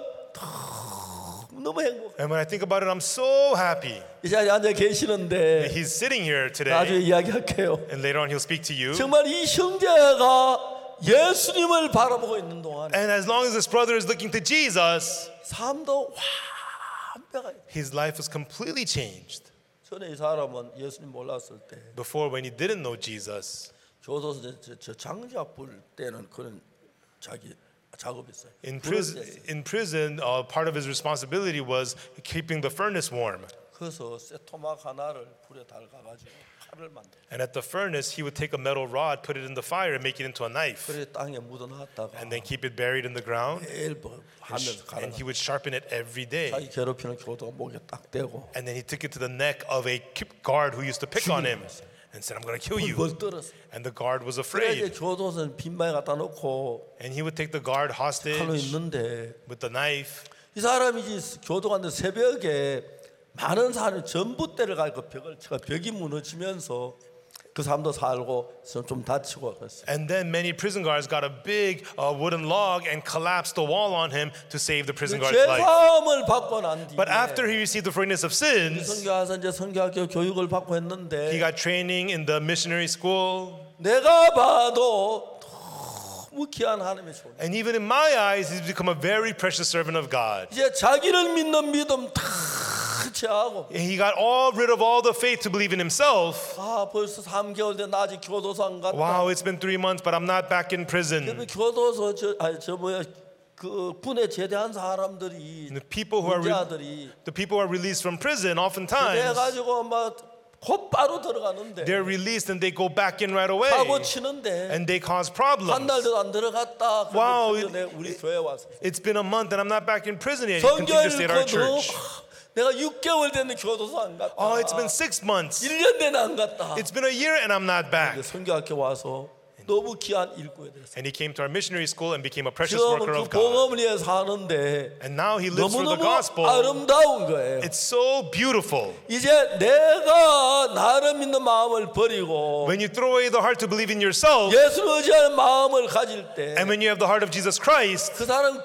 너무 행복해. And when I think about it, I'm so happy. 이 자리에 앉아 계시는데 He's sitting here 나중에 today, 이야기할게요. and later on he'll speak to you. 정말 이 형제가 예수님을 바라보고 있는 동안 And as long as this brother is looking to Jesus, 삶도 완벽하게. his life was completely changed. 전에 이 사람은 예수님 몰랐을 때 Before, when he didn't know Jesus, 교도소 저 장작 불 때는 그런 자기 작업이 있어요. in 불을 prison, 뗐어요. part of his responsibility was keeping the furnace warm. 그래서 쇠토막 하나를 불에 달가가지고 칼을 만들어. And at the furnace, he would take a metal rod, put it in the fire, and make it into a knife, 그래 땅에 묻어놨다가 and then keep it buried in the ground. 매일 하면서 And he 갈아. would sharpen it every day. 자기 괴롭히는 교도가 목에 딱 대고 And then he took it to the neck of a guard who used to pick on him. and said, I'm going to kill you. 뭘 떨었어. And the guard was 그래 이제 afraid. 교도소는 빈방에 갖다 놓고 And he would take the guard 칼로 hostage 있는데 with the knife. 이 사람이 이제 교도관들 새벽에 많은 사람이 전봇대를 가지고 벽을 치고 벽이 무너지면서 그 사람도 살고 좀 다치고 그랬어요. And then many prison guards got a big wooden log and collapsed the wall on him to save the prison guard's life. 죄사함을 받고 난 뒤에 But after he received the forgiveness of sins, 선교와서 이제 선교학교 교육을 받고 he 했는데 got training in the missionary school. 내가 봐도 너무 귀한 하나님의 손. And even in my eyes, he's become a very precious servant of God. 이제 자기를 믿는 믿음 다 제하고 He got all rid of all the faith to believe in himself. 아 벌써 3개월 된 나 아직 교도소 안 갔다. Wow, it's been 3 months, but I'm not back in prison. 교도소 저 뭐야 그 군에 제대한 사람들이 The people who are 문제아들이 the people who are released from prison, oftentimes 그래가지고 막 곧바로 들어가는데 they're released and they go back in right away, 사고 치는데 and they cause 한 problems. 달도 안 들어갔다. Wow, 그런데 우리 교회 와서 It's been a month and I'm not back in prison yet. He continued to stay at our 성경을 읽고도 church. 내가 6개월 됐는데 교도소 안 갔다. Oh, it's been 6 months. 1년 내내 안 갔다. It's been a year and I'm not back. 선교학교 와서 너무 귀한 일꾼이 됐어요. And he came to our missionary school and became a precious 지금은 worker 그 of God. 복음을 위해 사는데 And now he lives for the 너무너무 gospel. 아름다운 거예요. It's so beautiful. 이제 내가 나를 믿는 마음을 버리고 When you throw away the heart to believe in yourself, 예수를 의지하는 마음을 가질 때 and when you have the heart of Jesus Christ, 그 사람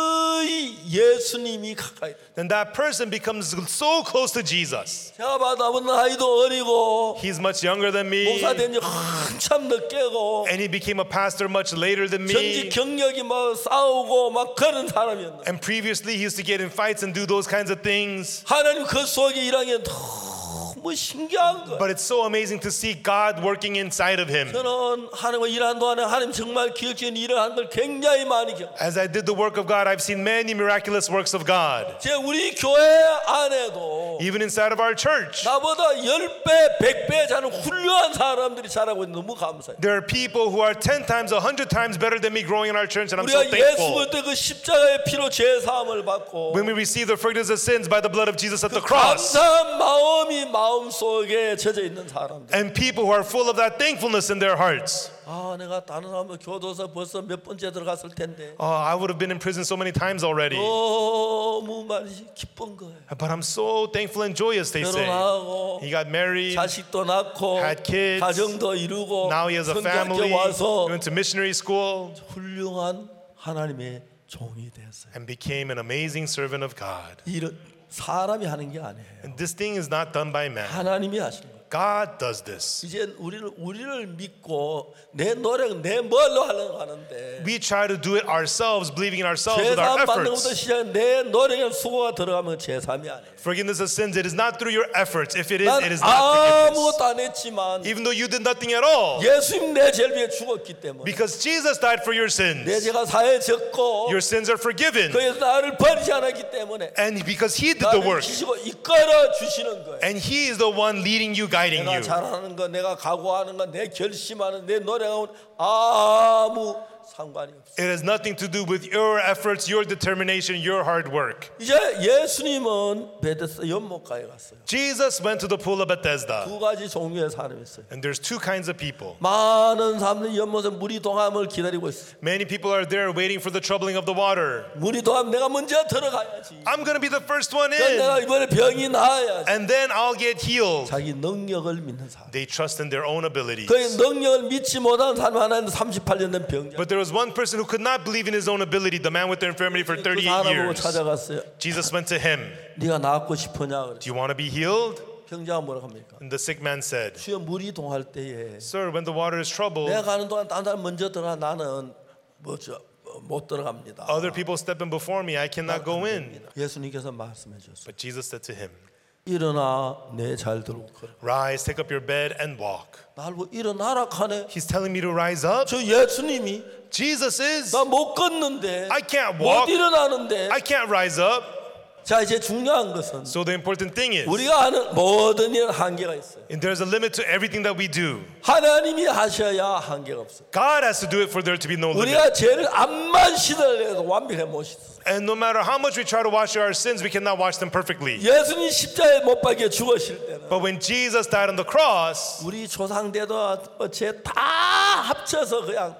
거의 예수님이 가까이 돼. then that person becomes so close to Jesus. 제가 봐도 아버지 나이도 어리고 He's much younger than me, 목사 된 지 한참 늦게고 and he became a pastor much later than 전직 me. 경력이 막 싸우고 막 그런 사람이었는데 And previously he used to get in fights and do those kinds of things. 하나님 그 속에 일하는 게 너무 신기한 거예요. But it's so amazing to see God working inside of him. 저는 하나님과 일하는 동안에 하나님 정말 기억적인 일을 하는 걸 굉장히 많이 겪어요. As I did the work of God, I've seen many miraculous works of God. 제 우리 교회 안에도 Even inside of our church, 나보다 10배, 100배 자는 훌륭한 사람들이 자라고 있는 너무 감사해요. there are people who are 10 times, 100 times better than me growing in our church, and I'm so 우리가 예수 thankful. 볼 때 그 십자가의 피로 죄 사함을 받고 When we receive the forgiveness of sins by the blood of Jesus at the cross, 감사한 마음이 마음 속에 젖어 있는 사람들. and people who are full of that thankfulness in their hearts. 아, 내가 다른 사람 교도소 벌써 몇 번째 들어갔을 텐데 Oh, I would have been in prison so many times already. 너무 많이 기쁜 거예요. But I'm so thankful and joyous, they say. 결혼하고 He got married, 자식도 낳고 had kids. 가정도 이루고 now he has a family, 성경학교 와서 went to missionary school, 훌륭한 하나님의 종이 됐어요. and became an amazing servant of God. 이런 사람이 하는 게 아니에요. And this thing is not done by man. 하나님이 하시는 거예요. God does this. 이제 우리를 믿고 내 노력 내 뭘로 하려고 하는데 We try to do it ourselves, believing in ourselves with our 죄사함 받는 것부터 efforts. 시작해 내 노력에 수고가 들어가면 죄사함이 아니에요. Forgiveness of sins, it is not through your efforts. If it is, 난 it is not forgiveness. 아무것도 안 했지만 Even though you did nothing at all, 예수님 내 죄를 위해 죽었기 때문에 because Jesus died for your 내 sins, 죄가 사해졌고 your sins are forgiven. 그래서 나를 버리지 않았기 때문에 And because He did the 나를 work, 기시고 이끌어 주시는 거예요. and He is the one leading you, guiding 내가 you. 잘하는 거, 내가 각오하는 거, 내 결심하는 내 노력하고는 아무 상관이 없어요. It has nothing to do with your efforts, your determination, your hard work. 이제 예수님은 베데스다 연못가에 갔어요. Jesus went to the pool of Bethesda, 두 가지 종류의 사람이 있어요. and there's two kinds of people. 많은 사람들이 연못에 물이 동함을 기다리고 있어요. Many people are there waiting for the troubling of the water. 물이 동하면 내가 먼저 들어가야지. I'm going to be the first one 그럼 내가 in, 이번에 병이 나아야지. and then I'll get healed. 자기 능력을 믿는 사람. They trust in their own abilities. 그 능력을 믿지 못하는 사람 하나 있는데 38년 된 병자. But there was one person who could not believe in his own ability, the man with the infirmity for 그 38 사람 보고 years. 찾아갔어요. Jesus went to him. 네가 낫고 싶으냐 그래. Do you want to be healed? 병자가 뭐라고 합니까? And the sick man said, 주여 물이 동할 때에 Sir, when the water is troubled, 내가 가는 동안 딴 사람 먼저 들어가 나는 못 들어갑니다. other people step in before me, I cannot go in. 예수님께서 말씀해 주셨어요. But Jesus said to him, 일어나 내 잘 들고 걸어. Rise, take up your bed and walk. 날 뭐 일어나라 하네. He's telling me to rise up. 저 예수님이 Jesus is, 나 못 걷는데 I can't 못 walk. 일어나는데 I can't rise up. 자, 이제 중요한 것은 So the important thing is, 우리가 하는 모든 일은 한계가 있어요. and there's a limit to everything that we do. 하나님이 하셔야 한계가 없어요. God has to do it for there to be no limit. 우리가 죄를 암만 씻어내도 완벽해 못 씻어요. And no matter how much we try to wash our sins, we cannot wash them perfectly. 예수님 십자가에 못 박혀 죽으실 때는 But when Jesus died on the cross, 우리 조상대도 죄 다 합쳐서 그냥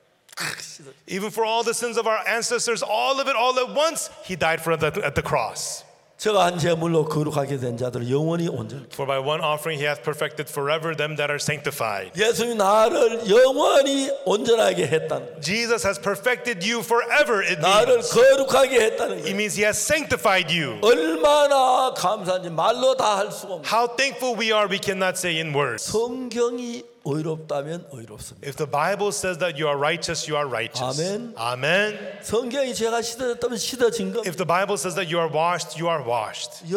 씻어. even for all the sins of our ancestors, all of it all at once, he died for them at the cross. 저가 한 제물로 거룩하게 된 자들 영원히 온전히. For by one offering he hath perfected forever them that are sanctified. 예수님 나를 영원히 온전하게 했다는. Jesus has perfected you forever, it 나를 means. 거룩하게 했다는 It 거. means he has sanctified you. 얼마나 감사한지 말로 다 할 수가 없는. How thankful we are, we cannot say in words. 성경이 의롭다면 의롭습니다. If the Bible says that you are righteous, you are righteous. Amen. Amen. 성경이 죄가 씻어졌다면 씻어진 것. If the Bible says that you are washed, you are washed.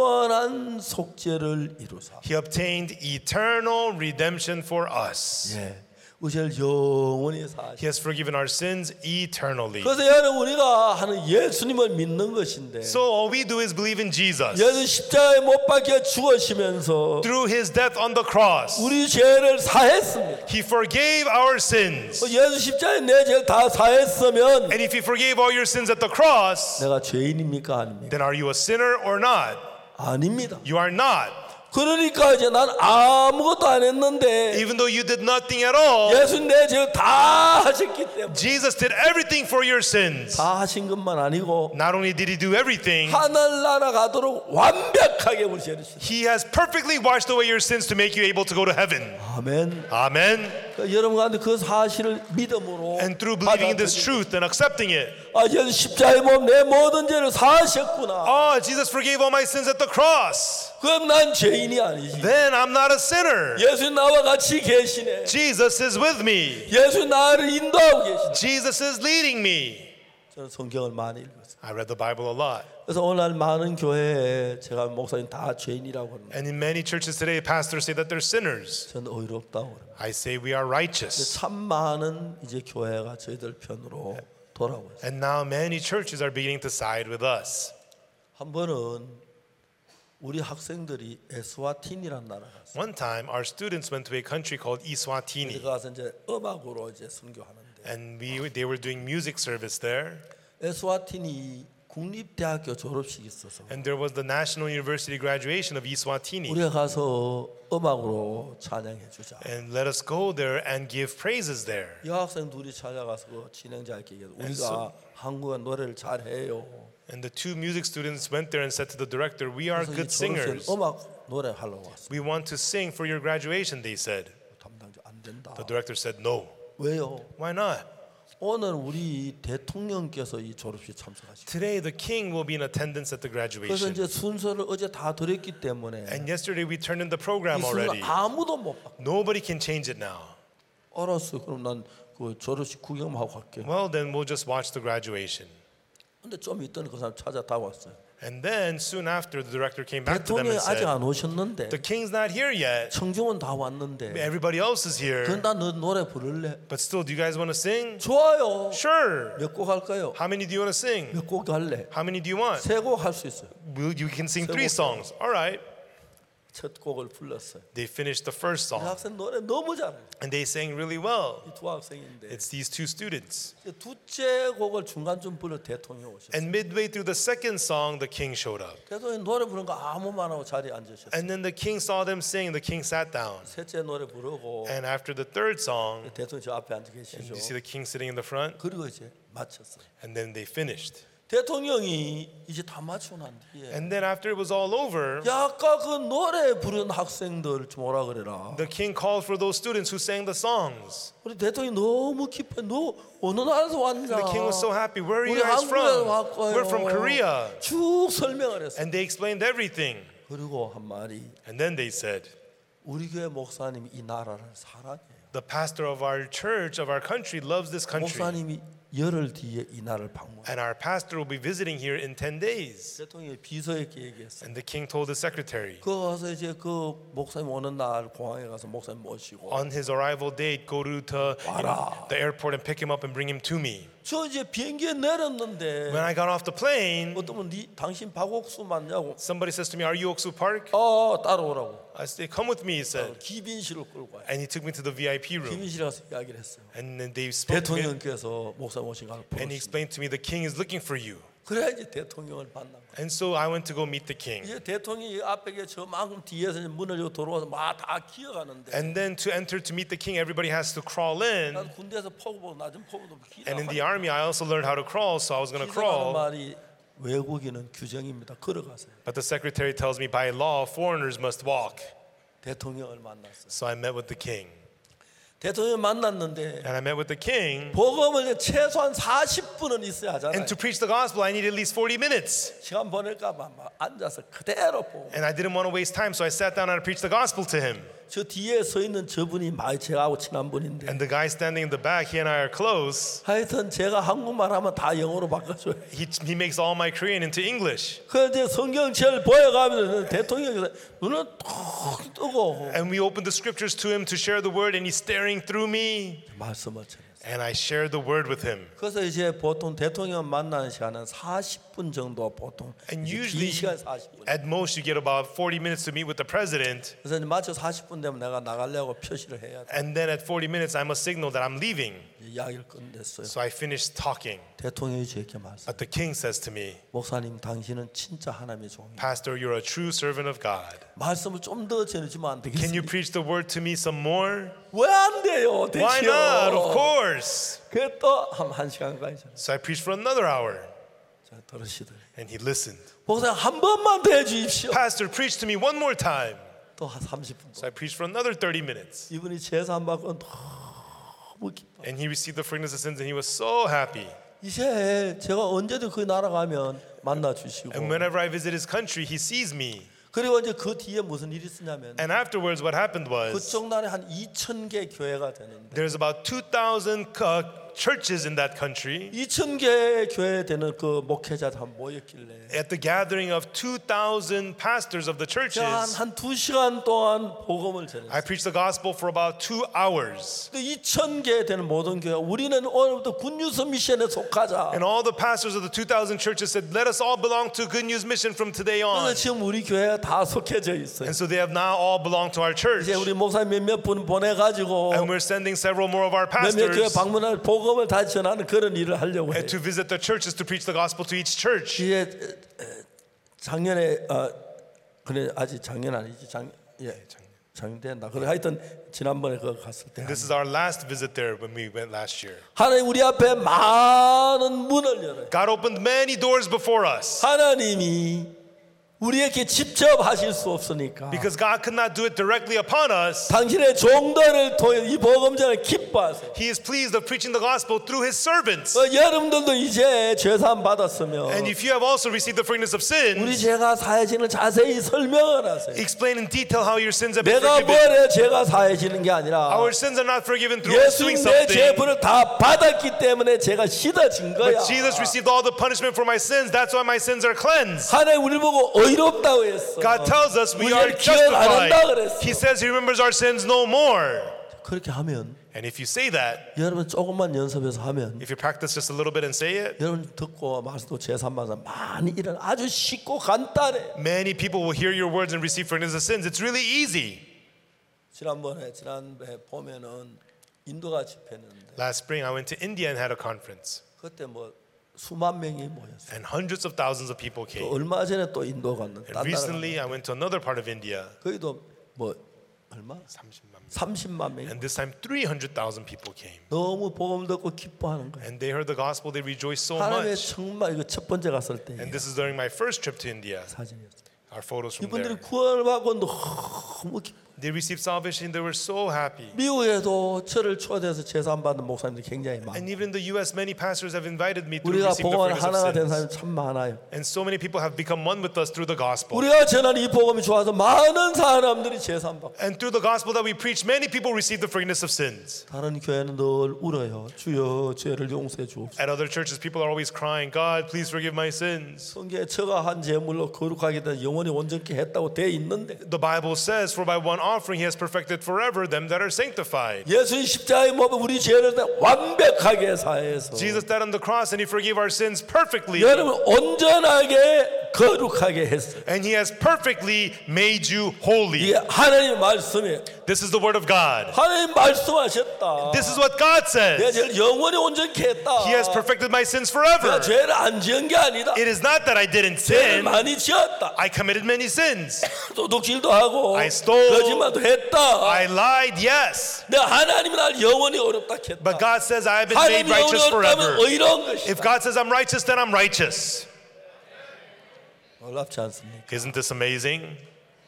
영원한 속죄를 이루사. He obtained eternal redemption for us. 예, 우리를 영원히 사하시. He has forgiven our sins eternally. 그래서 여는 우리가 하는 예수님을 믿는 것인데. So all we do is believe in Jesus. 예수 십자가에 못 박혀 죽으시면서 Through his death on the cross, 우리 죄를 사했습니다. he forgave our sins. 예수 십자가에 내 죄를 다 사했으면 And if he forgave all your sins at the cross, 내가 죄인입니까 아닙니까? then are you a sinner or not? 아닙니다. You are not. 그러니까 이제 난 아무것도 안 했는데 Even though you did nothing at all, 예수 내 죄를 다 하셨기 때문에 Jesus did everything for your sins. 다 하신 것만 아니고 Not only did he do everything, 하늘나라 가도록 완벽하게 우리 죄를 씻어. he has perfectly washed away your sins to make you able to go to heaven. 아멘. Amen. 그러니까 여러분 가운데 그 사실을 믿음으로 And through believing in this 받아들이고, truth and accepting it, 아 예수 십자가에 몸 내 모든 죄를 사하셨구나. oh, Jesus forgave all my sins at the cross. 그럼 난 죄인이 아니지. Then I'm not a sinner. 예수 나와 같이 계시네. Jesus is with me. 예수 나를 인도하고 계시네. Jesus is leading me. 저는 성경을 많이 읽었어요. I read the Bible a lot. 그래서 오늘 많은 교회에 제가 목사님 다 죄인이라고 합니다. And in many churches today, pastors say that they're sinners. 저는 의롭다고 합니다. I say we are righteous. 참 많은 이제 교회가 저희들 편으로 돌아오고 있어요. And now many churches are beginning to side with us. 한 번은 우리 학생들이 에스와틴이라는 나라 갔어요. One time, our students went to a country called Eswatini, 거기 가서 이제 음악으로 이제 선교하는데 and they were doing music service there. 에스와틴이 국립대학교 졸업식이 있어서 And there was the National University graduation of Eswatini. 우리가 가서 음악으로 찬양해 주자. And let us go there and give praises there. 여학생 둘이 찾아가서 그 진행자에게 얘기해서 우리가 한국어 노래를 잘해요. And the two music students went there and said to the director, "We are 그래서 이 good 졸업식 singers. 음악 노래 하려고 왔어. We want to sing for your graduation," they said. 담당자 안 된다. The director said, "No. 왜요? Why not? 오늘 우리 대통령께서 이 졸업식 참석하시고 Today the king will be in attendance at the 그래서 graduation. 이제 순서를 어제 다 드렸기 때문에 And yesterday we turned in the 이 program 순서 already. 아무도 못 봐. Nobody can change it now." 알았어. 그럼 난 그 졸업식 구경만 하고 갈게. Well, then we'll just watch the graduation. 근데 좀 있더니 그 사람 찾아 다 왔어요. And then soon after, the director came back to them 대통령이 and 아직 said, 안 오셨는데 "The king's not here yet. 청중은 다 왔는데 Everybody else is here. 그럼 나너 노래 부를래? But still, do you guys want to sing?" 좋아요. Sure. 몇 곡 할까요? How many do you want to sing? 몇 곡 할래? How many do you want? 세 곡 할 수 있어요. You can sing 3 곡. songs. All right. 첫 곡을 불렀어요. They finished the first 이 song 학생 노래 너무 잘해요. and they sang really well. 이 두 학생인데 It's these two students. 이제 둘째 곡을 중간쯤 불러 대통령 오셨어요. And midway through the second song, the king showed up. 대통령 노래 부르는 거 아무 말 안 하고 자리에 앉으셨어요. And then the king saw them sing. The king sat down. 셋째 노래 부르고 And after the third song, 대통령 저 앞에 앉아 계시죠. you see the king sitting in the front. 그리고 이제 마쳤어요. And then they finished. 대통령이 이제 다 마치고 난 뒤에 And then after it was all over, 야 아까 그 노래 부르는 학생들 좀 오라 그래라. the king called for those students who sang the songs. 우리 대통령이 너무 기뻐. 너 어느 나라에서 왔냐? The king was so happy. Where are you 우리 guys 한국에서 from? 왔고요. We're from Korea. 쭉 설명을 했어. And they explained everything. 그리고 한 말이 And then they said, 우리 교회 목사님이 이 나라를 사랑해요. the pastor of our church, of our country, loves this country. 목사님이 열흘 뒤에 이 나라를 방문. And our pastor will be visiting here in 10 days. 대통령이 비서에게 얘기했어. And the king told his secretary, 그 가서 이제 그 목사님 오는 날 공항에 가서 목사님 모시고 on his arrival date, go to 와라. the airport and pick him up and bring him to me. 저 이제 비행기에 내렸는데 When I got off the plane, 어떤 분 당신 박옥수 맞냐고. somebody says to me, "Are you Oksu Park?" 따라오라고. I said, "Come with me," he said. 기빈실로 끌고 와요. And he took me to the VIP room. 기빈실에 가서 이야기를 했어요. And then they spoke to me. 대통령께서 목사님 오신 걸 And he 보고 explained to me, the king is looking for you. 그래야 이제 대통령을 만난 거예요. And so I went to go meet the king. 이제 대통령이 앞에 저만큼 뒤에서 이제 문을 열고 들어와서 막 다 기어가는데 And then to enter to meet the king, everybody has to crawl in. 난 군대에서 포구보고 낮은 포구도 And in the army, I also learned how to crawl, so I was going to 기자하는 crawl. 말이 외국인은 규정입니다. 걸어가세요. But the secretary tells me, by law, foreigners must walk. 대통령을 만났어요. So I met with the king. 대통령 만났는데 And I met with the king. 복음을 최소한 40분은 있어야 하잖아요. And to preach the gospel, I need at least 40 minutes. 시간 보낼까 봐 막 앉아서 그대로 보고 And I didn't want to waste time, so I sat down and I preached the gospel to him. 저 뒤에 서 있는 저분이 많이 제가하고 친한 분인데 And the guy standing in the back, he and I are close. 하여튼 제가 한국말 하면 다 영어로 바꿔줘요. He makes all my Korean into English. 그 이제 성경책을 보여가면서 대통령이 눈을 툭 뜨고 And we opened the scriptures to him to share the word, and he's staring through me. 말씀을 전했어요. And I shared the word with him. 그래서 이제 보통 대통령 만나는 시간은 40분 정도 보통 And 이제 usually, 긴 시간 40분. at most, you get about 40 minutes to meet with the president. 그래서 이제 마치 40분 되면 내가 나가려고 표시를 해야 돼. And then at 40 minutes, I must signal that I'm leaving. 이야기를 끝냈어요. So I finished talking. 대통령이 저에게 말씀. But the king says to me, 목사님 당신은 진짜 하나님의 종이에요. Pastor, you're a true servant of God. 말씀을 좀 더 전해주면 안 Can you 되겠어요? preach the word to me some more? 왜 안 돼요? Why 대체요. not? Of course. 그래 또한 시간까지 So I preached for another hour. 자, 들으시더니 And he listened. 목사님 한 번만 더 해주십시오. Pastor, preach to me one more time. 또 한 30분. So I preached for another 30 minutes. 이분이 제사 안 받고 너무 기뻐. And he received the forgiveness of sins, and he was so happy. 이제 제가 언제든 그 나라 가면 만나 주시고. And whenever I visit his country, he sees me. 그리고 이제 그 뒤에 무슨 일이 있었냐면 And afterwards, what happened was 그쪽 나라에 한 2,000개 교회가 되는데 there's about 2,000 churches in that country. 2,000개 교회 되는 그 목회자들 한 모였길래 At the gathering of 2,000 pastors of the churches, 한 2시간 동안 복음을 전했어요. I preached the gospel for about 2 hours. 2,000개 되는 모든 교회 우리는 오늘부터 굿뉴스 미션에 속하자. And all the pastors of the 2,000 churches said, let us all belong to Good News Mission from today 그래서 on. 지금 우리 교회가 다 속해져 있어요. And so they have now all belonged to our church. 이제 우리 목사님 몇몇 분 보내가지고 And we're sending several more of our 몇몇 교회 pastors 방문할 복음을 다 전하는 그런 일을 하려고 해요. and to visit the churches to preach the gospel to each church. 이제 작년에 그래 아직 작년 아니지 작년 된다. 그래 하여튼 지난번에 그거 갔을 때 This is our last visit there when we went last year. 하나님 우리 앞에 많은 문을 열어요. God opened many doors before us 하나님이 우리에게 직접 하실 수 없으니까 because God could not do it directly upon us. 당신의 종들을 통해 이 복음전을 기뻐하세요. He is pleased of preaching the gospel through his servants. 여러분들도 이제 죄사함 받았으면 And if you have also received the forgiveness of 우리 sins, 죄가 사해지는 자세히 설명을 하세요. explain in detail how your sins have been 내가 forgiven. 뭐래 죄가 사해지는 게 아니라 Our sins are not forgiven through us 예수 doing 내 something. 죄를 다 받았기 때문에 죄가 씻어진 거야. But Jesus received all the punishment for my sins. That's why my sins are cleansed. 하나님 우리 보고 의롭다고 했어. God tells us we are 우리를 기억 안 한다 justified. 그랬어. He says he remembers our sins no more. 그렇게 하면 And if you say that, 여러분 조금만 연습해서 하면 if you practice just a little bit and say it, 여러분 듣고 말씀도 제삼마다 많이 일은 아주 쉽고 간단해. many people will hear your words and receive forgiveness of sins. It's really easy. 지난번에 보면은 인도가 집회했는데 Last spring, I went to India and had a conference, 그때 뭐 수만 명이 모였어요. and hundreds of thousands of people 또 came. 얼마 전에 또 인도 갔는데 And recently, I went to another part of India, 거기도 뭐 얼마? 30만 명. and this time 300,000 people came. 너무 복음 듣고 기뻐하는 거예요. And they heard the gospel, they rejoiced so 하나님의 much. 정말 이거 첫 번째 갔을 때 And this is during my first trip to India. 사진이었어요. Our photos from 이분들이 there. 구원을 받고 너무 기뻐. They received salvation, they were so happy. 미국에도 저를 초대해서 제사 받는 목사님들이 굉장히 많아요. And even in the US, many pastors have invited me to 우리가 receive the 복음을 forgiveness 하나가 된 of 사람이 sins. 참 많아요. And so many people have become one with us through the gospel. 우리가 전하는 이 복음이 좋아서 많은 사람들이 제사 받고 And through the gospel that we preach, many people receive the forgiveness of sins. 다른 교회는 늘 울어요. 주여 죄를 용서해 주옵소서. At other churches, people are always crying, God, please forgive my sins. 성경에 저가 한 제물로 거룩하게 된 영원히 온전케 했다고 돼 있는데 The Bible says, for by one offering He has perfected forever them that are sanctified. 예수의 십자가의 몸은 우리 죄를 다 완벽하게 사해서 Jesus died on the cross and He forgave our sins perfectly. 여러분 온전하게 거룩하게 했어요. And He has perfectly made you holy. 이게 하나님의 말씀이에요. This is the word of God. 하나님 말씀하셨다. This is what God 내가 says. 죄를 영원히 온전케 했다. He has perfected my sins 내가 forever. 죄를 안 지은 게 아니다. It is not that I didn't 죄를 sin. 많이 지었다. I committed many sins. 도둑질도 하고 I stole. 거짓말도 했다. I lied, yes. 내가 하나님이 날 영원히 어렵다 했다. But God says I have been made 하나님이 righteous 영원히 어렵다면 forever. 의로운 것이다. If God says I'm righteous, then I'm righteous. 놀랍지 않습니까? Isn't this amazing?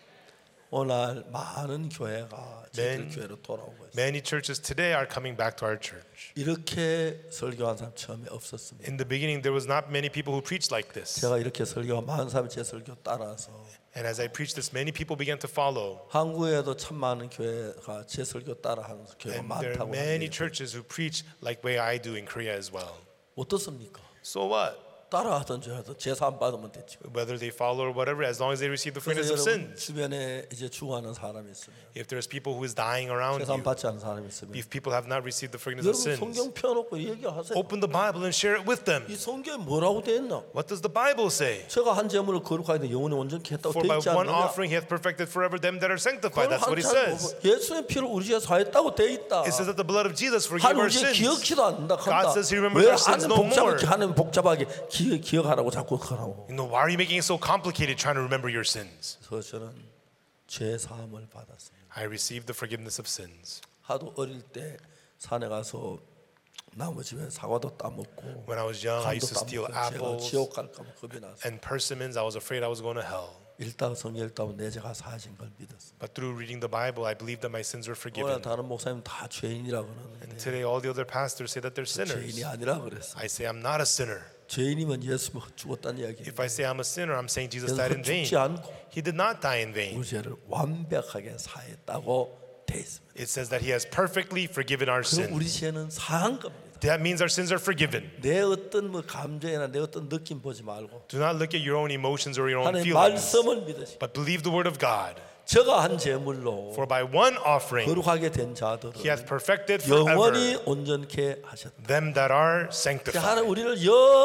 오늘 많은 교회가 저희들 Many- 교회로 돌아오고 있어요. Many churches today are coming back to our church. 이렇게 설교한 사람 처음에 없었습니다. In the beginning, there was not many people who preached like this. 제가 이렇게 설교한 많은 사람이 제 설교 따라서 And as I preached this, many people began to follow. 한국에도 참 많은 교회가 제 설교 따라하는 교회가 And there are 많다고 many 합니다. churches who preach like way I do in Korea as well. 어떻습니까? So what? 따라하든지 해도 제사 안 받으면 됐죠. Whether they follow or whatever, as long as they receive the forgiveness 그래서 of 여러분 sins. 주변에 이제 죽어가는 사람이 있으면 If there's people who is dying around 제사 안 you, 받지 않은 사람이 있으면 if people have not received the forgiveness of 여러분 sins, 성경 펴놓고 얘기하세요. open the Bible and share it with them. 이 성경에 뭐라고 돼 있나? What does the Bible say? 제가 한 제물을 거룩하게 영원히 온전케 했다고 For 돼 by 있지 one 않느냐? offering he hath perfected forever them that are sanctified. That's what he 그걸 says. 예수의 피를 우리 죄 사했다고 돼 있다. It says that the blood of Jesus forgave 하나님 our 우리 sins. 기억지도 않는다. God says he remembers 왜 our sins 하나님 no more. 하나님 복잡하게 기억하라고 자꾸 하라고. You know, why are you making it so complicated trying to remember your sins? 그래서 저는 죄 사함을 받았습니다. I received the forgiveness of sins. 하도 어릴 때 산에 가서 나무 집에 사과도 따먹고 When I was young, I used to steal 제가 apples 지옥 갈까 봐 겁이 나서 and persimmons. I was afraid I was going to hell. 읽다가 성경 읽다가 내 죄가 사하신 걸 믿었습니다. But through reading the Bible, I believed that my sins were 오늘 forgiven. 다른 목사님 다 죄인이라 그러는데 And today, all the other pastors say that they're 죄인이 sinners. 아니라 그랬어. I say I'm not a sinner. 죄인이면 예수 죽었다는 이야기. If I say I'm a sinner, I'm saying Jesus 그래서 died in vain. 죽지 않고 He did not die in vain. 우리 죄를 완벽하게 사했다고 돼 있습니다. It says that He has perfectly forgiven our 그럼 sins. 우리 죄는 사한 겁니다. That means our sins are forgiven. 내 어떤 뭐 감정이나 내 어떤 느낌 보지 말고 Do not look at your own emotions or your own 하나님 feelings, 말씀을 믿으시고 but believe the word of God. 저가 한 제물로 For by one offering, 거룩하게 된 자들은 He hath perfected 영원히 forever 온전케 하셨다. them that are 하나님 sanctified. 우리를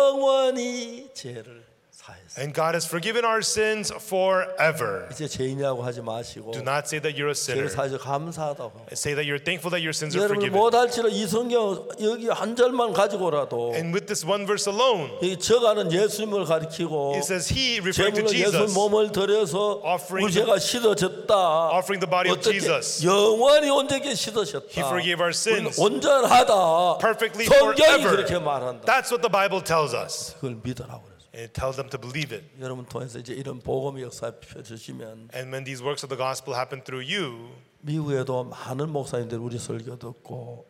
영원히 죄를 사했어요. And God has forgiven our sins forever. 이제 죄인이라고 하지 마시고 Do not say that you're a 죄를 sinner. 사해서 감사하다고. Say that you're thankful that your sins are 여러분 forgiven. 못할지라 이 성경 여기 한 절만 가지고라도 And with this one verse alone, 이 저가는 예수님을 가리키고 it says He, referring to 제물로 예수 Jesus, 몸을 들여서 offering 우리 죄가 씻어졌다. offering the body of 어떻게 Jesus. 영원히 온전히 씻어졌다. He forgave our 우리는 sins 온전하다. perfectly 성경이 forever. 그렇게 말한다. That's what the Bible tells us. 그걸 믿으라고 그랬어요. And it tells them to believe it. 여러분 통해서 이제 이런 복음의 역사 펴주시면 And when these works of the gospel happen through you, 미국에도 많은 목사님들이 우리 설교 듣고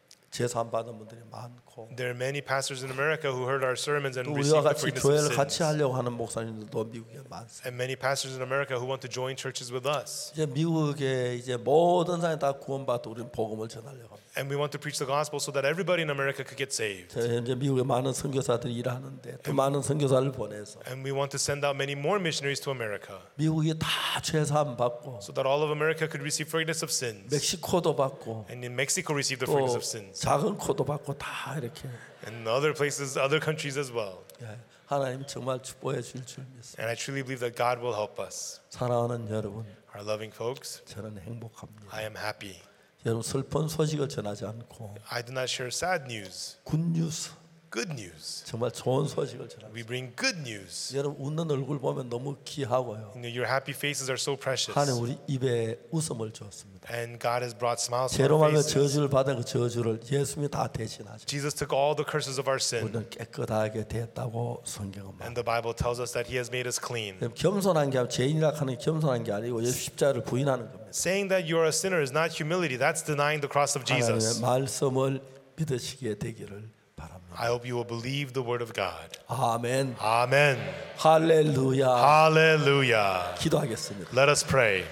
제사 받은 분들이 많고 there are many pastors in America who heard our sermons and 또 우리와 received the 같이 forgiveness 교회를 of 같이 sins. 하려고 하는 목사님들도 미국에 많습니다. And many pastors in America who want to join churches with us. 이제 미국에 이제 모든 사람이 다 구원받고 우리는 복음을 전하려고 합니다. And we want to preach the gospel so that everybody in America could get saved. 제가 현재 미국에 많은 선교사들이 일하는데 더 많은 선교사를 보내서 And we want to send out many more missionaries to America 미국이 다 죄사함 받고 so that all of America could receive forgiveness of sins. 멕시코도 받고 And in Mexico receive the 또 forgiveness of sins. 작은 코도 받고 다 이렇게 And other places, other countries as well. 예, 하나님 정말 축복해 줄 줄 믿습니다. And I truly believe that God will help us. 사랑하는 여러분, Our loving folks, 저는 행복합니다. I am happy. 여러분 슬픈 소식을 전하지 않고 I do not share sad news, 굿뉴스, good news. 정말 좋은 소식을 전합니다. We bring good news. 여러분 웃는 얼굴 보면 너무 귀하고요. You know, your happy faces are so precious. 하나님 우리 입에 웃음을 주었습니다. And God has brought smiles to 죄로 our 말며 faces. 저주를 받은 그 저주를 예수님이 다 대신하죠. Jesus took all the curses of our sin. 우리는 깨끗하게 됐다고 성경은 말합니다. And the Bible tells us that He has made us clean. 겸손한 게 아니라 죄인이라 하는 게 겸손한 게 아니고 예수 십자가를 부인하는 겁니다. Saying that you are a sinner is not humility. That's denying the cross of 하나님의 Jesus. 말씀을 믿으시게 되기를 바랍니다. I hope you will believe the word of God. 아멘. Amen. 할렐루야. Hallelujah. 기도하겠습니다. Let us pray.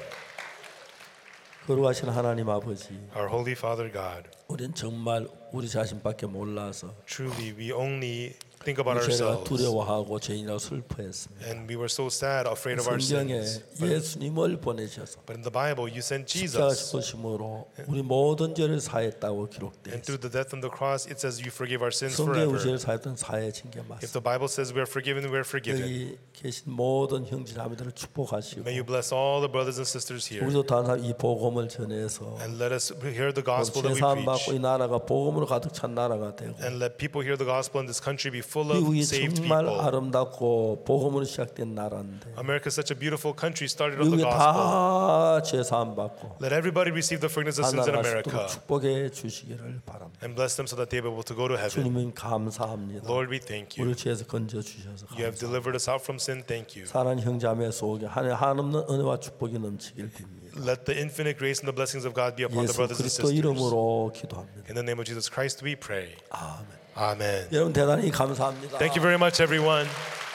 거룩하신 하나님 아버지, Our Holy Father God, 우리는 정말 우리 자신밖에 몰라서 truly we only think about 죄가 ourselves. 두려워하고 죄인이라고 슬퍼했습니다. And we were so sad, afraid of our 성경에 sins. 예수님을 보내셔서 But in the Bible, you sent 십자가 Jesus. 죽으심으로 우리 모든 죄를 사했다고 기록되어 And 있습니다. through the death on the cross, it says you forgive our sins 성경에 우리 forever. 죄를 사했던 사해진 게 If 맞습니다. the Bible says we are forgiven, we are forgiven. 여기 계신 모든 형제자매들을 축복하시고 May you bless all the brothers and sisters here. 우리도 다른 사람 이 복음을 전해서 And let us hear the gospel that we 제사함 받고 preach. 이 나라가 복음으로 가득 찬 나라가 되고 And let people hear the gospel and this country be full of 미국이 saved 정말 people. 아름답고 복음으로 시작된 나라인데 America is such a beautiful country started on the 미국이 gospel. 다 제사함 받고 Let everybody receive the forgiveness of sins in 하나가 America 싶도록 축복해 주시기를 바랍니다. and bless them so that they will be able to go to heaven. 주님은 감사합니다. Lord, we thank you. 우리를 죄에서 건져 주셔서 You have 감사합니다. delivered us out from sin. Thank you. 사랑하는 형제자매 속에 한없는 은혜와 축복이 넘치길 빕니다. Let the infinite grace and the blessings of God be upon the 예수 brothers and 그리스도 sisters. 이름으로 기도합니다. In the name of Jesus Christ, we pray. 아멘. Amen. 여러분 대단히 감사합니다. Thank you very much, everyone.